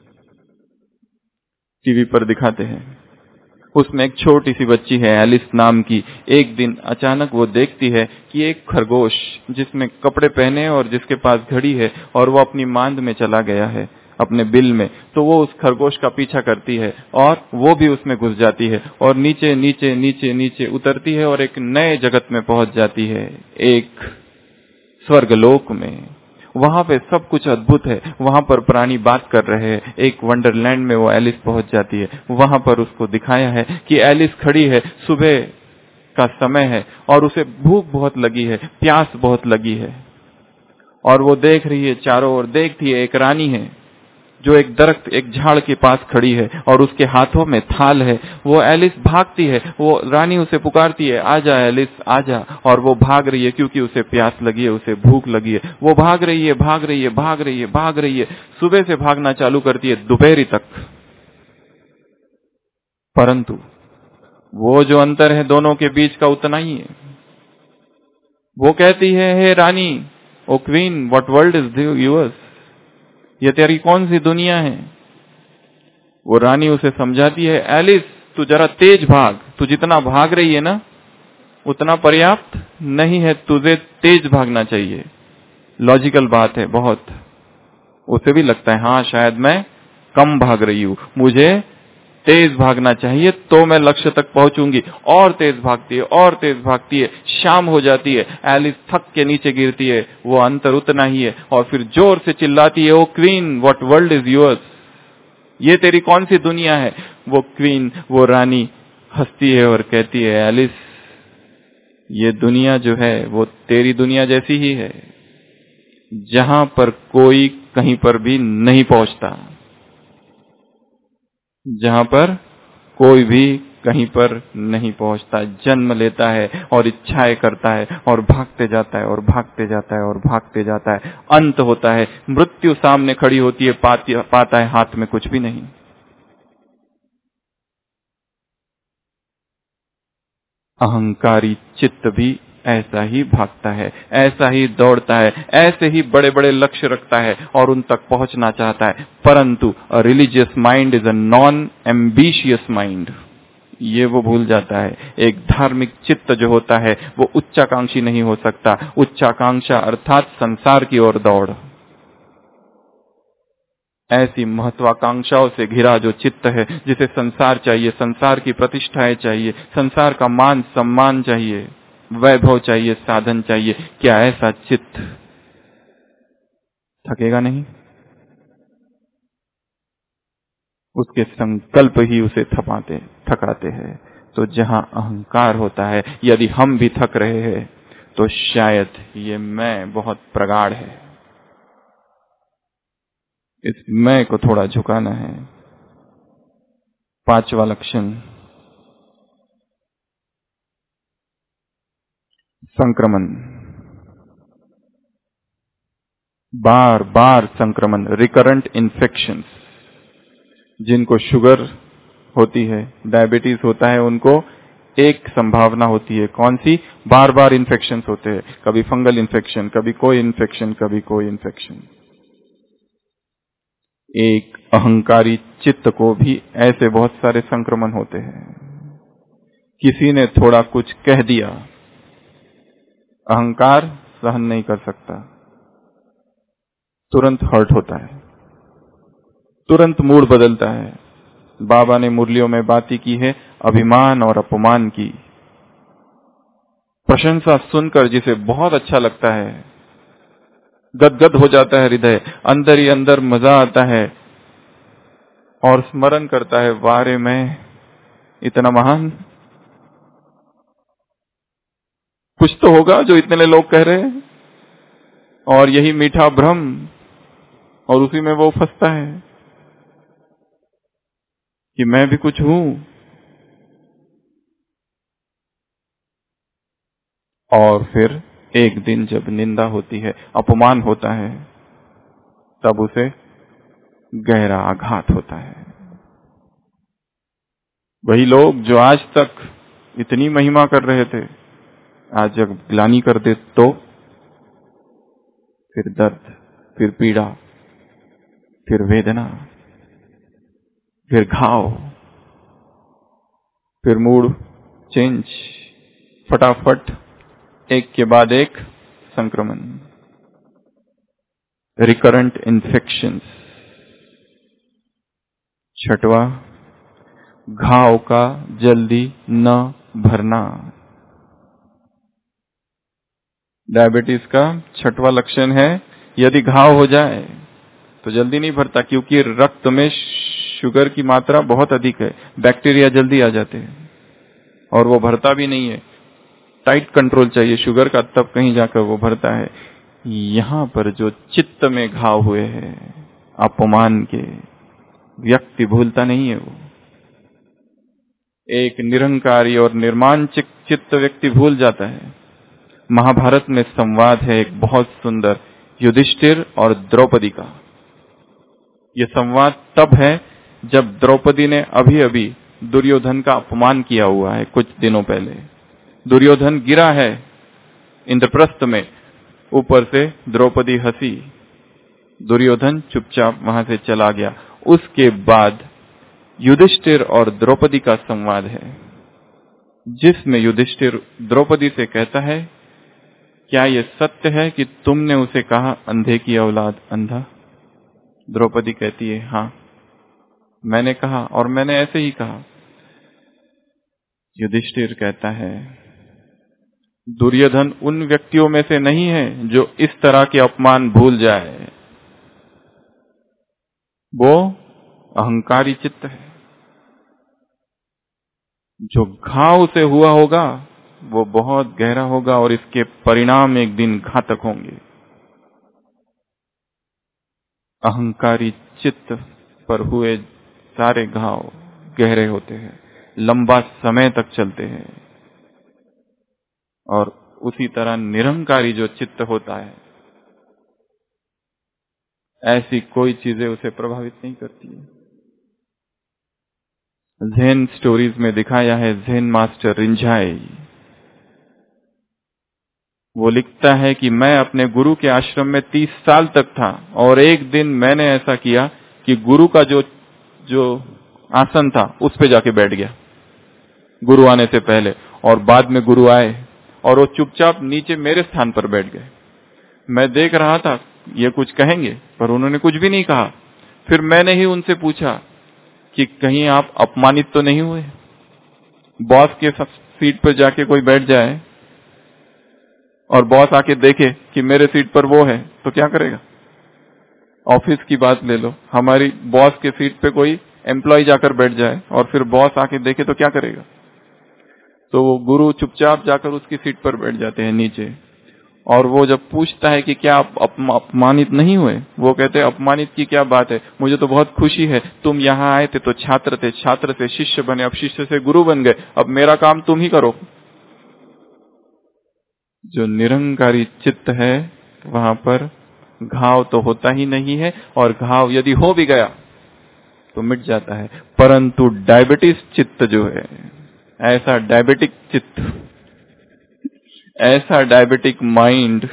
टीवी पर दिखाते हैं। उसमें एक छोटी सी बच्ची है एलिस नाम की। एक दिन अचानक वो देखती है कि एक खरगोश जिसने कपड़े पहने और जिसके पास घड़ी है, और वो अपनी मांद में चला गया है, अपने बिल में। तो वो उस खरगोश का पीछा करती है और वो भी उसमें घुस जाती है, और नीचे नीचे नीचे नीचे उतरती है और एक नए जगत में पहुंच जाती है, एक स्वर्गलोक में। वहां पे सब कुछ अद्भुत है, वहां पर प्राणी बात कर रहे हैं। एक वंडरलैंड में वो एलिस पहुंच जाती है। वहां पर उसको दिखाया है कि एलिस खड़ी है, सुबह का समय है और उसे भूख बहुत लगी है, प्यास बहुत लगी है, और वो देख रही है चारों ओर। देखती है एक रानी है जो एक दरख्त, एक झाड़ के पास खड़ी है और उसके हाथों में थाल है। वो एलिस भागती है, वो रानी उसे पुकारती है, आजा एलिस आजा, और वो भाग रही है क्योंकि उसे प्यास लगी है, उसे भूख लगी है। वो भाग रही है भाग रही है भाग रही है भाग रही है सुबह से भागना चालू करती है दोपहरी तक। परंतु वो जो अंतर है दोनों के बीच का उतना ही है। वो कहती है, हे रानी, O queen, what world is yours, ये तेरी कौन सी दुनिया है। वो रानी उसे समझाती है, एलिस तू जरा तेज भाग, तू जितना भाग रही है ना उतना पर्याप्त नहीं है, तुझे तेज भागना चाहिए। लॉजिकल बात है बहुत। उसे भी लगता है हाँ शायद मैं कम भाग रही हूं, मुझे तेज भागना चाहिए तो मैं लक्ष्य तक पहुंचूंगी। और तेज भागती है और तेज भागती है, शाम हो जाती है, एलिस थक के नीचे गिरती है, वो अंतर उतना ही है, और फिर जोर से चिल्लाती है, O queen, what world is yours, ये तेरी कौन सी दुनिया है। वो क्वीन, वो रानी हंसती है और कहती है, एलिस ये दुनिया जो है वो तेरी दुनिया जैसी ही है, जहां पर कोई कहीं पर भी नहीं पहुंचता, जहां पर कोई भी कहीं पर नहीं पहुंचता, जन्म लेता है और इच्छाएं करता है और भागते जाता है और भागते जाता है और भागते जाता है, अंत होता है, मृत्यु सामने खड़ी होती है, पाती, पाता है हाथ में कुछ भी नहीं। अहंकारी चित्त भी ऐसा ही भागता है, ऐसा ही दौड़ता है, ऐसे ही बड़े बड़े लक्ष्य रखता है और उन तक पहुंचना चाहता है। परंतु a religious mind is a non ambitious mind, ये वो भूल जाता है। एक धार्मिक चित्त जो होता है वो उच्चाकांक्षी नहीं हो सकता। उच्चाकांक्षा अर्थात संसार की ओर दौड़। ऐसी महत्वाकांक्षाओं से घिरा जो चित्त है, जिसे संसार चाहिए, संसार की प्रतिष्ठाएं चाहिए, संसार का मान सम्मान चाहिए, वैभव चाहिए, साधन चाहिए, क्या ऐसा चित्त थकेगा नहीं? उसके संकल्प ही उसे थपाते थकाते हैं। तो जहां अहंकार होता है, यदि हम भी थक रहे हैं तो शायद ये मैं बहुत प्रगाढ़ है, इस मैं को थोड़ा झुकाना है। पांचवा लक्षण, संक्रमण, बार बार संक्रमण, रिकरेंट इन्फेक्शन। जिनको शुगर होती है, डायबिटीज होता है, उनको एक संभावना होती है, कौन सी? बार बार इन्फेक्शन होते हैं, कभी फंगल इन्फेक्शन, कभी कोई इन्फेक्शन, कभी कोई इन्फेक्शन। एक अहंकारी चित्त को भी ऐसे बहुत सारे संक्रमण होते हैं। किसी ने थोड़ा कुछ कह दिया, अहंकार सहन नहीं कर सकता, तुरंत हर्ट होता है, तुरंत मूड बदलता है। बाबा ने मुरलियों में बातें की है अभिमान और अपमान की। प्रशंसा सुनकर जिसे बहुत अच्छा लगता है, गदगद हो जाता है हृदय, अंदर ही अंदर मजा आता है और स्मरण करता है, वारे मैं इतना महान, कुछ तो होगा जो इतने लोग कह रहे हैं, और यही मीठा भ्रम, और उसी में वो फंसता है कि मैं भी कुछ हूं। और फिर एक दिन जब निंदा होती है, अपमान होता है, तब उसे गहरा आघात होता है। वही लोग जो आज तक इतनी महिमा कर रहे थे, आज जब ग्लानि कर दे तो फिर दर्द, फिर पीड़ा, फिर वेदना, फिर घाव, फिर मूड चेंज, फटाफट एक के बाद एक संक्रमण, रिकरेंट इन्फेक्शंस। छठवा, घाव का जल्दी न भरना। डायबिटीज का छठवा लक्षण है, यदि घाव हो जाए तो जल्दी नहीं भरता, क्योंकि रक्त में शुगर की मात्रा बहुत अधिक है, बैक्टीरिया जल्दी आ जाते हैं और वो भरता भी नहीं है। टाइट कंट्रोल चाहिए शुगर का, तब कहीं जाकर वो भरता है। यहाँ पर जो चित्त में घाव हुए हैं अपमान के, व्यक्ति भूलता नहीं है। वो एक निरंकारी और निर्माण चित्त व्यक्ति भूल जाता है। महाभारत में संवाद है एक बहुत सुंदर, युधिष्ठिर और द्रौपदी का। यह संवाद तब है जब द्रौपदी ने अभी अभी दुर्योधन का अपमान किया हुआ है। कुछ दिनों पहले दुर्योधन गिरा है इंद्रप्रस्थ में, ऊपर से द्रौपदी हंसी, दुर्योधन चुपचाप वहां से चला गया। उसके बाद युधिष्ठिर और द्रौपदी का संवाद है, जिसमें युधिष्ठिर द्रौपदी से कहता है, क्या यह सत्य है कि तुमने उसे कहा अंधे की औलाद अंधा? द्रौपदी कहती है, हाँ मैंने कहा, और मैंने ऐसे ही कहा। युधिष्ठिर कहता है, दुर्योधन उन व्यक्तियों में से नहीं है जो इस तरह के अपमान भूल जाए। वो अहंकारी चित्त है। जो घाव से हुआ होगा वो बहुत गहरा होगा और इसके परिणाम एक दिन घातक होंगे। अहंकारी चित्त पर हुए सारे घाव गहरे होते हैं, लंबा समय तक चलते हैं। और उसी तरह निरंकारी जो चित्त होता है, ऐसी कोई चीजें उसे प्रभावित नहीं करती है। ज़ेन स्टोरीज में दिखाया है, ज़ेन मास्टर रिंझाई वो लिखता है कि मैं अपने गुरु के आश्रम में तीस साल तक था और एक दिन मैंने ऐसा किया कि गुरु का जो जो आसन था उस पे जाके बैठ गया गुरु आने से पहले, और बाद में गुरु आए और वो चुपचाप नीचे मेरे स्थान पर बैठ गए। मैं देख रहा था ये कुछ कहेंगे, पर उन्होंने कुछ भी नहीं कहा। फिर मैंने ही उनसे पूछा कि कहीं आप अपमानित तो नहीं हुए? बॉस के सीट पर जाके कोई बैठ जाए और बॉस आके देखे कि मेरे सीट पर वो है तो क्या करेगा? ऑफिस की बात ले लो, हमारी बॉस के सीट पे कोई एम्प्लॉय जाकर बैठ जाए और फिर बॉस आके देखे तो क्या करेगा? तो वो गुरु चुपचाप जाकर उसकी सीट पर बैठ जाते हैं नीचे। और वो जब पूछता है कि क्या आप अपमानित नहीं हुए, वो कहते हैं अपमानित की क्या बात है, मुझे तो बहुत खुशी है। तुम यहाँ आए थे तो छात्र थे, छात्र से शिष्य बने, अब शिष्य से गुरु बन गए, अब मेरा काम तुम ही करो। जो निरंकारी चित्त है वहां पर घाव तो होता ही नहीं है, और घाव यदि हो भी गया तो मिट जाता है। परंतु डायबिटीज चित्त जो है, ऐसा डायबिटिक चित्त, ऐसा डायबिटिक माइंड,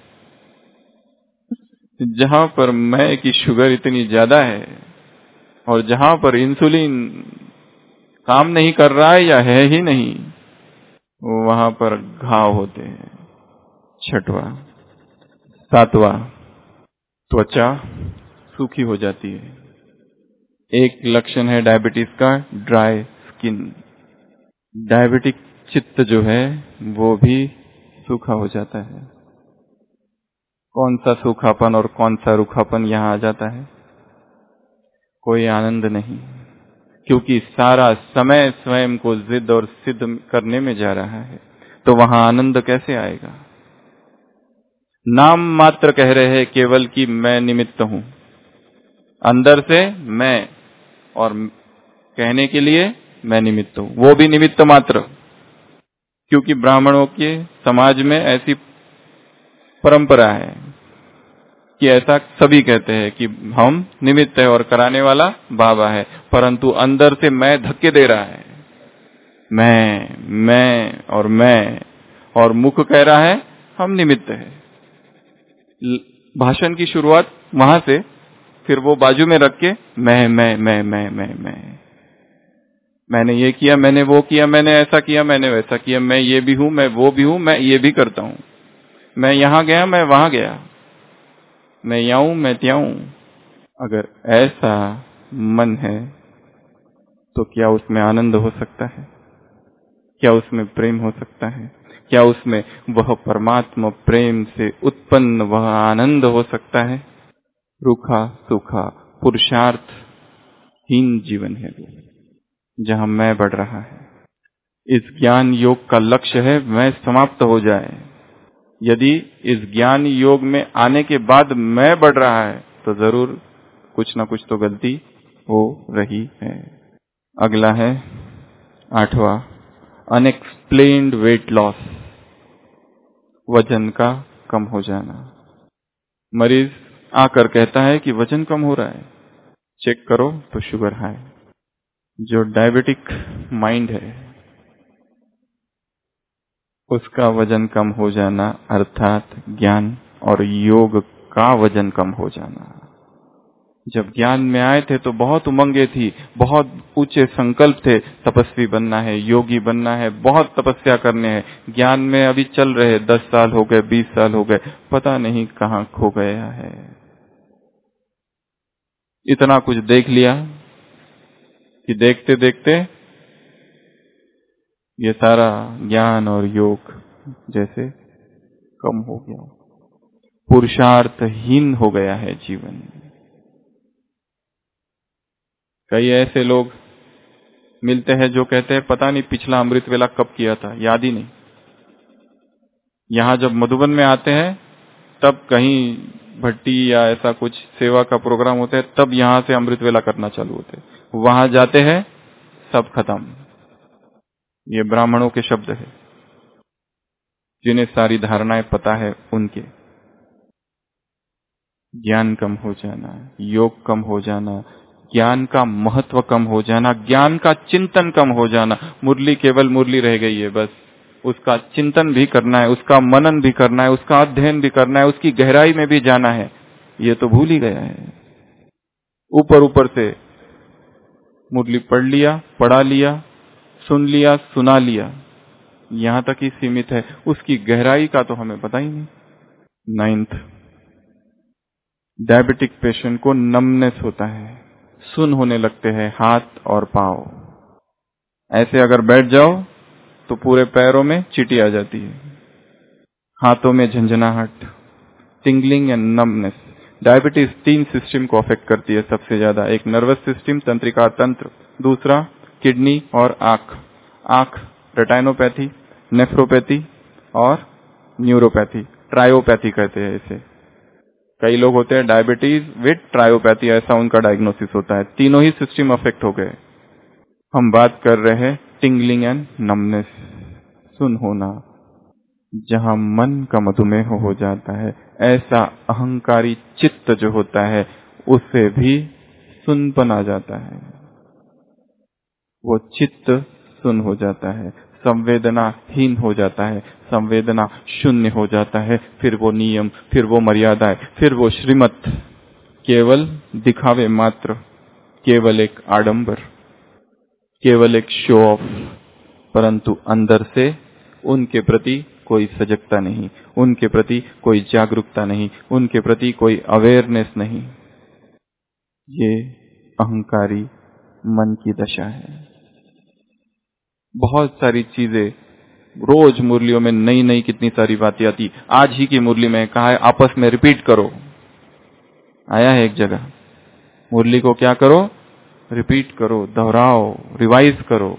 जहां पर मैं की शुगर इतनी ज्यादा है और जहां पर इंसुलिन काम नहीं कर रहा है या है ही नहीं, वहां पर घाव होते हैं। छठवा। सातवां, त्वचा सूखी हो जाती है। एक लक्षण है डायबिटीज का, ड्राई स्किन। डायबिटिक चित्त जो है वो भी सूखा हो जाता है। कौन सा सूखापन और कौन सा रूखापन यहाँ आ जाता है? कोई आनंद नहीं, क्योंकि सारा समय स्वयं को जिद और सिद्ध करने में जा रहा है, तो वहां आनंद कैसे आएगा? नाम मात्र कह रहे हैं केवल कि मैं निमित्त हूं, अंदर से मैं, और कहने के लिए मैं निमित्त हूं, वो भी निमित्त मात्र। क्योंकि ब्राह्मणों के समाज में ऐसी परंपरा है कि ऐसा सभी कहते हैं कि हम निमित्त है और कराने वाला बाबा है, परंतु अंदर से मैं धक्के दे रहा है, मैं मैं और मैं, और मुख कह रहा है हम निमित्त है। भाषण की शुरुआत वहां से, फिर वो बाजू में रख के मैं मैं मैं मैं मैं मैं मैंने ये किया, मैंने वो किया, मैंने ऐसा किया, मैंने वैसा किया, मैं ये भी हूं, मैं वो भी हूं, मैं ये भी करता हूं, मैं यहां गया, मैं वहां गया, मैं याऊं, मैं त्याऊं। अगर ऐसा मन है तो क्या उसमें आनंद हो सकता है? क्या उसमें प्रेम हो सकता है? क्या उसमें वह परमात्मा प्रेम से उत्पन्न वह आनंद हो सकता है? रूखा सूखा पुरुषार्थ हीन जीवन है वो, जहां मैं बढ़ रहा है। इस ज्ञान योग का लक्ष्य है मैं समाप्त हो जाए। यदि इस ज्ञान योग में आने के बाद मैं बढ़ रहा है तो जरूर कुछ ना कुछ तो गलती हो रही है। अगला है आठवां, अनएक्सप्लेन्ड वेट लॉस, वजन का कम हो जाना। मरीज आकर कहता है कि वजन कम हो रहा है, चेक करो तो शुगर हाई। जो डायबिटिक माइंड है उसका वजन कम हो जाना अर्थात ज्ञान और योग का वजन कम हो जाना। जब ज्ञान में आए थे तो बहुत उमंगे थी, बहुत ऊंचे संकल्प थे, तपस्वी बनना है, योगी बनना है, बहुत तपस्या करने हैं। ज्ञान में अभी चल रहे, दस साल हो गए, बीस साल हो गए, पता नहीं कहाँ खो गया है। इतना कुछ देख लिया कि देखते देखते ये सारा ज्ञान और योग जैसे कम हो गया, पुरुषार्थहीन हो गया है जीवन। कई ऐसे लोग मिलते हैं जो कहते हैं पता नहीं पिछला अमृत वेला कब किया था, याद ही नहीं। यहां जब मधुबन में आते हैं तब कहीं भट्टी या ऐसा कुछ सेवा का प्रोग्राम होता है, तब यहां से अमृत वेला करना चालू होते हैं। वहां जाते हैं सब खत्म। ये ब्राह्मणों के शब्द है, जिन्हें सारी धारणाएं पता है उनके। ज्ञान कम हो जाना, योग कम हो जाना, ज्ञान का महत्व कम हो जाना, ज्ञान का चिंतन कम हो जाना। मुरली केवल मुरली रह गई है, बस उसका चिंतन भी करना है, उसका मनन भी करना है, उसका अध्ययन भी करना है, उसकी गहराई में भी जाना है, ये तो भूल ही गया है। ऊपर ऊपर से मुरली पढ़ लिया, पढ़ा लिया, सुन लिया, सुना लिया, यहां तक ही सीमित है, उसकी गहराई का तो हमें पता ही नहीं। नाइन्थ, डायबिटिक पेशेंट को नमनेस होता है, सुन होने लगते हैं हाथ और पांव। ऐसे अगर बैठ जाओ तो पूरे पैरों में चींटी आ जाती है, हाथों में झंझनाहट, टिंगलिंग एंड नमनेस। डायबिटीज तीन सिस्टम को अफेक्ट करती है सबसे ज्यादा, एक नर्वस सिस्टम तंत्रिका तंत्र, दूसरा किडनी और आंख। आंख रेटाइनोपैथी, नेफ्रोपैथी और न्यूरोपैथी, ट्रायोपैथी कहते हैं इसे। कई लोग होते हैं डायबिटीज विद ट्रायोपैथी, ऐसा उनका डायग्नोसिस होता है। तीनों ही सिस्टम अफेक्ट हो गए। हम बात कर रहे हैं टिंगलिंग एंड नमनेस, सुन होना। जहां मन का मधुमेह हो जाता है, ऐसा अहंकारी चित्त जो होता है उससे भी सुनपन आ जाता है, वो चित्त सुन हो जाता है, संवेदनाहीन हो जाता है, संवेदना शून्य हो जाता है। फिर वो नियम, फिर वो मर्यादाएं, फिर वो श्रीमत, केवल दिखावे मात्र, केवल एक आडंबर, केवल एक शो ऑफ, परंतु अंदर से उनके प्रति कोई सजगता नहीं, उनके प्रति कोई जागरूकता नहीं, उनके प्रति कोई अवेयरनेस नहीं। ये अहंकारी मन की दशा है। बहुत सारी चीजें रोज मुरलियों में नई नई कितनी सारी बातें आती। आज ही की मुरली में कहा है आपस में रिपीट करो, आया है एक जगह, मुरली को क्या करो, रिपीट करो, दोहराओ, रिवाइज करो।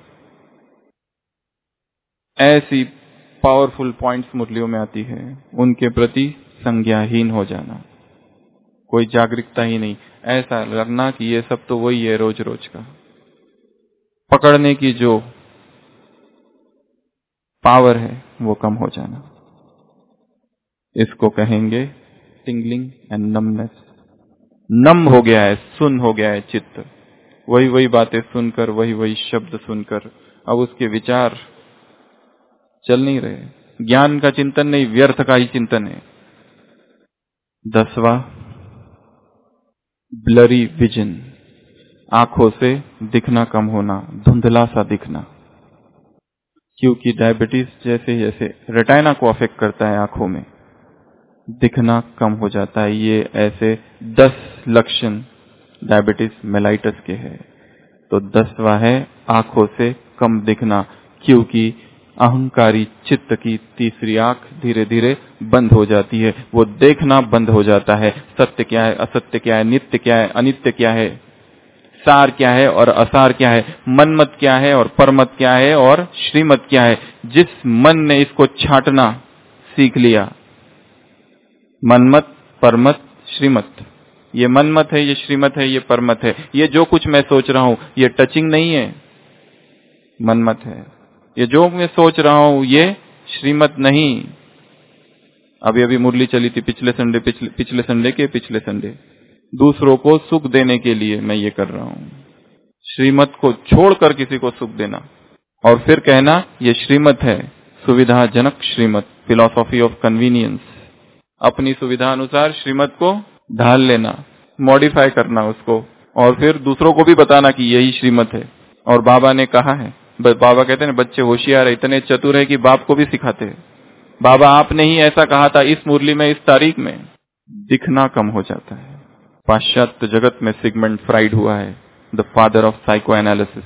ऐसी पावरफुल पॉइंट्स मुरलियों में आती है। उनके प्रति संज्ञाहीन हो जाना, कोई जागरूकता ही नहीं, ऐसा लगना कि ये सब तो वही है रोज रोज का। पकड़ने की जो पावर है वो कम हो जाना। इसको कहेंगे टिंगलिंग एंड नमनेस। नम हो गया है, सुन हो गया है चित्त, वही वही बातें सुनकर, वही वही शब्द सुनकर अब उसके विचार चल नहीं रहे, ज्ञान का चिंतन नहीं, व्यर्थ का ही चिंतन है। दसवां, ब्लरी विजन, आंखों से दिखना कम होना, धुंधला सा दिखना, क्योंकि डायबिटीज जैसे जैसे रेटाइना को अफेक्ट करता है, आंखों में दिखना कम हो जाता है। ये ऐसे दस लक्षण डायबिटीज मेलाइटस के हैं। तो दसवां है आंखों से कम दिखना, क्योंकि अहंकारी चित्त की तीसरी आंख धीरे धीरे बंद हो जाती है, वो देखना बंद हो जाता है। सत्य क्या है, असत्य क्या है, नित्य क्या है, अनित्य क्या है, सार क्या है और असार क्या है, मनमत क्या है और परमत क्या है और श्रीमत क्या है। जिस मन ने इसको छांटना सीख लिया, मनमत, परमत, श्रीमत, ये मनमत है, ये श्रीमत है, ये परमत है, ये जो कुछ मैं सोच रहा हूं ये टचिंग नहीं है, मनमत है। ये जो मैं सोच रहा हूं ये श्रीमत नहीं। अभी अभी मुरली चली थी पिछले संडे, पिछले पिछले संडे के पिछले संडे, दूसरों को सुख देने के लिए मैं ये कर रहा हूं। श्रीमत को छोड़कर किसी को सुख देना और फिर कहना ये श्रीमत है, सुविधाजनक श्रीमत, फिलॉसफी ऑफ कन्वीनियंस। अपनी सुविधा अनुसार श्रीमत को ढाल लेना, मॉडिफाई करना उसको, और फिर दूसरों को भी बताना कि यही श्रीमत है। और बाबा ने कहा है, बाबा कहते हैं बच्चे होशियार है, इतने चतुर है कि बाप को भी सिखाते हैं। बाबा आपने ही ऐसा कहा था इस मुरली में, इस तारीख में। दिखना कम हो जाता है। पाश्चात्य जगत में सिगमंड फ्राइड हुआ है, the father of psychoanalysis.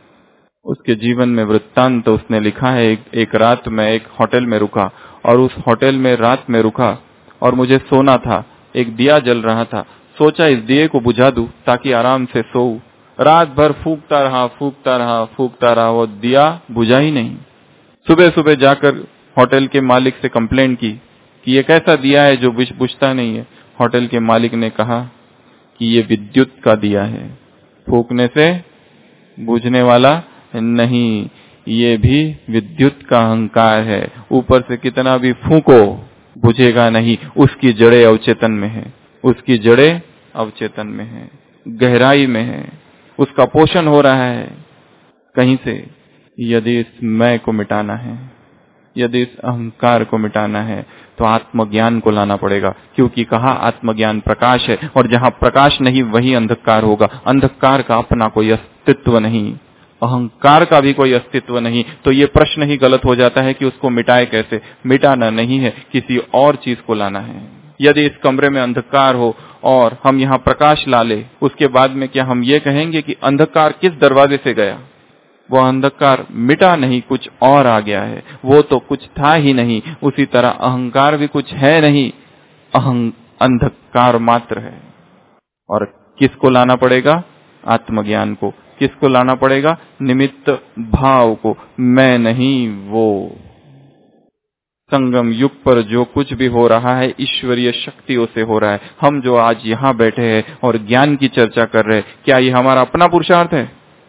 उसके जीवन में वृत्तांत तो उसने लिखा है, एक, एक रात में एक होटल में रुका, और उस होटल में रात में रुका और मुझे सोना था, एक दिया जल रहा था, सोचा इस दिए को बुझा दूं ताकि आराम से सोऊं। रात भर फूंकता रहा फूंकता रहा फूंकता रहा, वो दिया बुझा ही नहीं। सुबह सुबह जाकर होटल के मालिक से कंप्लेंट की कि ये कैसा दिया है जो बुझता नहीं है। होटल के मालिक ने कहा कि ये विद्युत का दिया है, फूंकने से बुझने वाला नहीं, ये भी विद्युत का अहंकार है, ऊपर से कितना भी फूंको बुझेगा नहीं। उसकी जड़ें अवचेतन में है, उसकी जड़ें अवचेतन में है, गहराई में है, उसका पोषण हो रहा है कहीं से। यदि इस मैं को मिटाना है, यदि इस अहंकार को मिटाना है, तो आत्मज्ञान को लाना पड़ेगा, क्योंकि कहा आत्मज्ञान प्रकाश है, और जहां प्रकाश नहीं वही अंधकार होगा। अंधकार का अपना कोई अस्तित्व नहीं, अहंकार का भी कोई अस्तित्व नहीं। तो ये प्रश्न ही गलत हो जाता है कि उसको मिटाए कैसे। मिटाना नहीं है, किसी और चीज को लाना है। यदि इस कमरे में अंधकार हो और हम यहाँ प्रकाश ला ले, उसके बाद में क्या हम ये कहेंगे कि अंधकार किस दरवाजे से गया? वो अंधकार मिटा नहीं, कुछ और आ गया है, वो तो कुछ था ही नहीं। उसी तरह अहंकार भी कुछ है नहीं, अहं अंधकार मात्र है। और किसको लाना पड़ेगा? आत्मज्ञान को। किसको लाना पड़ेगा? निमित्त भाव को, मैं नहीं वो। संगम युग पर जो कुछ भी हो रहा है ईश्वरीय शक्तियों से हो रहा है। हम जो आज यहाँ बैठे हैं और ज्ञान की चर्चा कर रहे हैं, क्या ये हमारा अपना पुरुषार्थ है?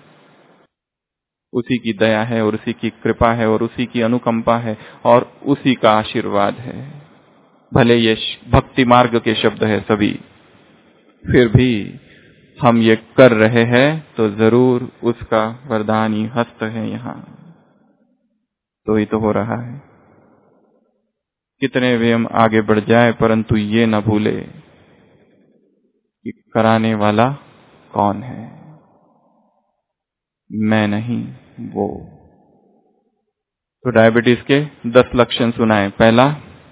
उसी की दया है और उसी की कृपा है और उसी की अनुकंपा है और उसी का आशीर्वाद है। भले ये भक्ति मार्ग के शब्द है सभी, फिर भी हम ये कर रहे हैं तो जरूर उसका वरदानी हस्त है यहाँ, तो ही तो हो रहा है। कितने भी हम आगे बढ़ जाए, परंतु ये न भूले कि कराने वाला कौन है, मैं नहीं वो। तो डायबिटीज के दस लक्षण सुनाए। पहला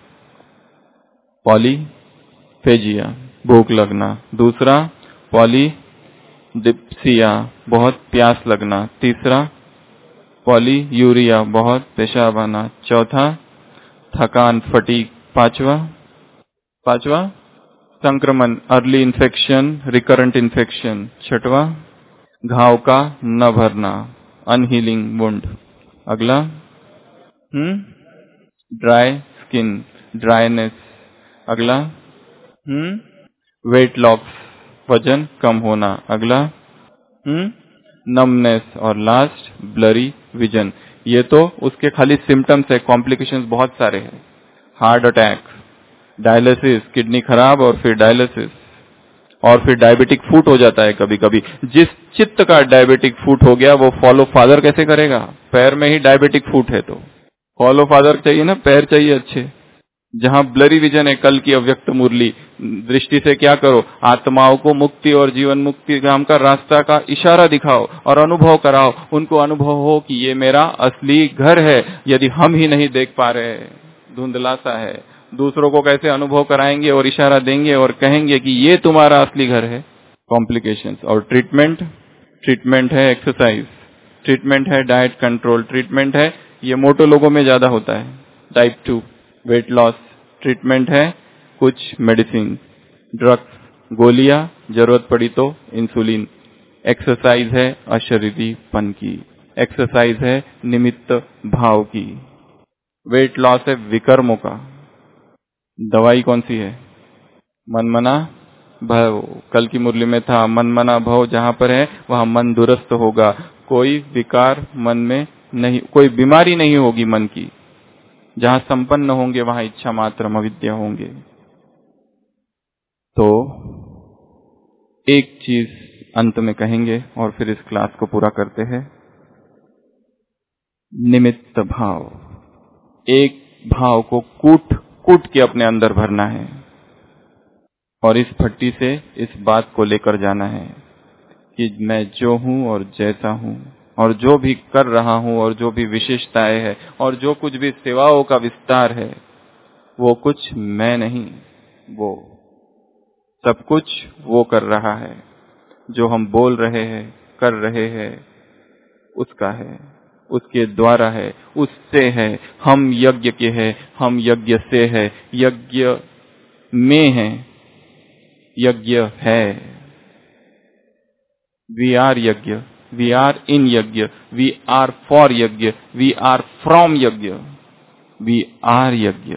पॉलीफेजिया, भूख लगना। दूसरा पॉलीडिप्सिया, बहुत प्यास लगना। तीसरा पॉलीयूरिया, बहुत पेशाब आना। चौथा थकान, फटीग। पांचवा पांचवा संक्रमण, अर्ली इन्फेक्शन, रिकरेंट इन्फेक्शन। छठवा घाव का न भरना, अनहीलिंग वुंड। अगला हम्म ड्राई स्किन, ड्राइनेस। अगला हम्म वेट लॉस, वजन कम होना। अगला हम्म नमनेस। और लास्ट ब्लरी विजन। ये तो उसके खाली सिम्टम्स है, कॉम्प्लिकेशंस बहुत सारे हैं। हार्ट अटैक, डायलिसिस, किडनी खराब और फिर डायलिसिस, और फिर डायबिटिक फूट हो जाता है कभी कभी। जिस चित्त का डायबिटिक फूट हो गया वो फॉलो फादर कैसे करेगा? पैर में ही डायबिटिक फूट है तो फॉलो फादर चाहिए ना, पैर चाहिए अच्छे। जहां ब्लरी विजन है, कल की अव्यक्त मुरली दृष्टि से क्या करो? आत्माओं को मुक्ति और जीवन मुक्ति धाम का रास्ता का इशारा दिखाओ और अनुभव कराओ। उनको अनुभव हो कि ये मेरा असली घर है। यदि हम ही नहीं देख पा रहे, धुंधला सा है, दूसरों को कैसे अनुभव कराएंगे और इशारा देंगे और कहेंगे कि ये तुम्हारा असली घर है? कॉम्प्लिकेशंस। और ट्रीटमेंट, ट्रीटमेंट है एक्सरसाइज, ट्रीटमेंट है डाइट कंट्रोल, ट्रीटमेंट है, ये मोटो लोगों में ज्यादा होता है, type two weight loss. Treatment है कुछ मेडिसिन, ड्रग्स, गोलियां, जरूरत पड़ी तो इंसुलिन। एक्सरसाइज है अशरीरीपन की, एक्सरसाइज है निमित्त भाव की। वेट लॉस है विकर्मों का। दवाई कौन सी है? मनमना भव। कल की मुरली में था मनमना भव, जहां पर है वहां मन दुरुस्त होगा, कोई विकार मन में नहीं, कोई बीमारी नहीं होगी मन की। जहां संपन्न होंगे वहां इच्छा मात्र अविद्या होंगे। तो एक चीज अंत में कहेंगे और फिर इस क्लास को पूरा करते हैं। निमित्त भाव, एक भाव को कूट कूट के अपने अंदर भरना है और इस भट्टी से इस बात को लेकर जाना है कि मैं जो हूं और जैसा हूं और जो भी कर रहा हूं और जो भी विशेषताएं है और जो कुछ भी सेवाओं का विस्तार है, वो कुछ मैं नहीं, वो सब कुछ वो कर रहा है। जो हम बोल रहे हैं, कर रहे हैं, उसका है, उसके द्वारा है, उससे है। हम यज्ञ के हैं, हम यज्ञ से है, यज्ञ में है, यज्ञ है। We are yagya, we are in yagya, we are for yagya, we are from yagya, we are yagya.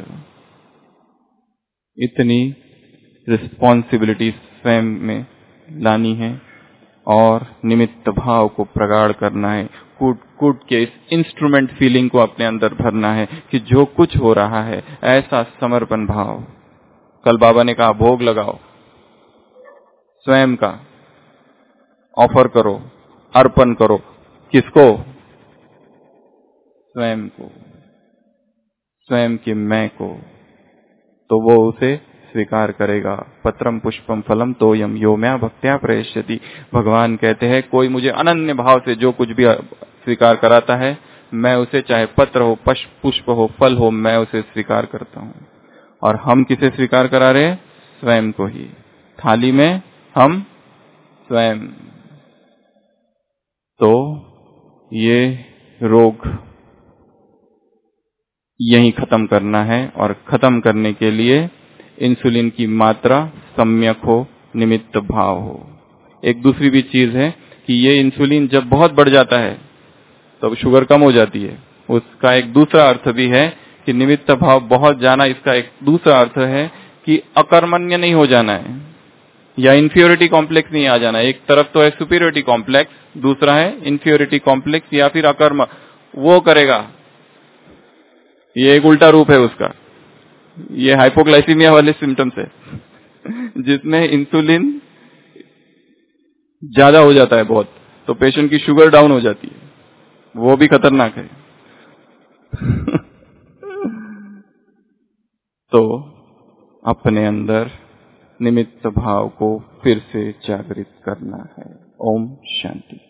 इतनी रिस्पॉन्सिबिलिटी स्वयं में लानी है और निमित्त भाव को प्रगाढ़ करना है। कूट कूट के इस इंस्ट्रूमेंट फीलिंग को अपने अंदर भरना है कि जो कुछ हो रहा है ऐसा समर्पण भाव। कल बाबा ने कहा भोग लगाओ, स्वयं का ऑफर करो, अर्पण करो। किसको? स्वयं को, स्वयं के मैं को। तो वो उसे स्वीकार करेगा। पत्रम पुष्पम फलम तोयम यो मैं भक्त्या प्रयश्यति। भगवान कहते हैं कोई मुझे अनन्य भाव से जो कुछ भी स्वीकार कराता है, मैं उसे, चाहे पत्र हो, पुष्प हो, फल हो, मैं उसे स्वीकार करता हूं। और हम किसे स्वीकार करा रहे? स्वयं को ही। थाली में हम स्वयं। तो ये रोग यही खत्म करना है और खत्म करने के लिए इंसुलिन की मात्रा सम्यक हो, निमित्त भाव हो। एक दूसरी भी चीज है कि ये इंसुलिन जब बहुत बढ़ जाता है तब तो शुगर कम हो जाती है। उसका एक दूसरा अर्थ भी है कि निमित्त भाव बहुत जाना, इसका एक दूसरा अर्थ है कि अकर्मण्य नहीं हो जाना है या इंफीरियोरिटी कॉम्प्लेक्स नहीं आ जाना है। एक तरफ तो है सुपीरियोरिटी कॉम्प्लेक्स, दूसरा है इंफीरियोरिटी कॉम्प्लेक्स या फिर अकर्म, वो करेगा। ये एक उल्टा रूप है उसका। ये हाइपोग्लाइसीमिया वाले सिम्टम्स है जिसमें इंसुलिन ज्यादा हो जाता है बहुत, तो पेशेंट की शुगर डाउन हो जाती है, वो भी खतरनाक है तो अपने अंदर निमित्त भाव को फिर से जागृत करना है। ओम शांति।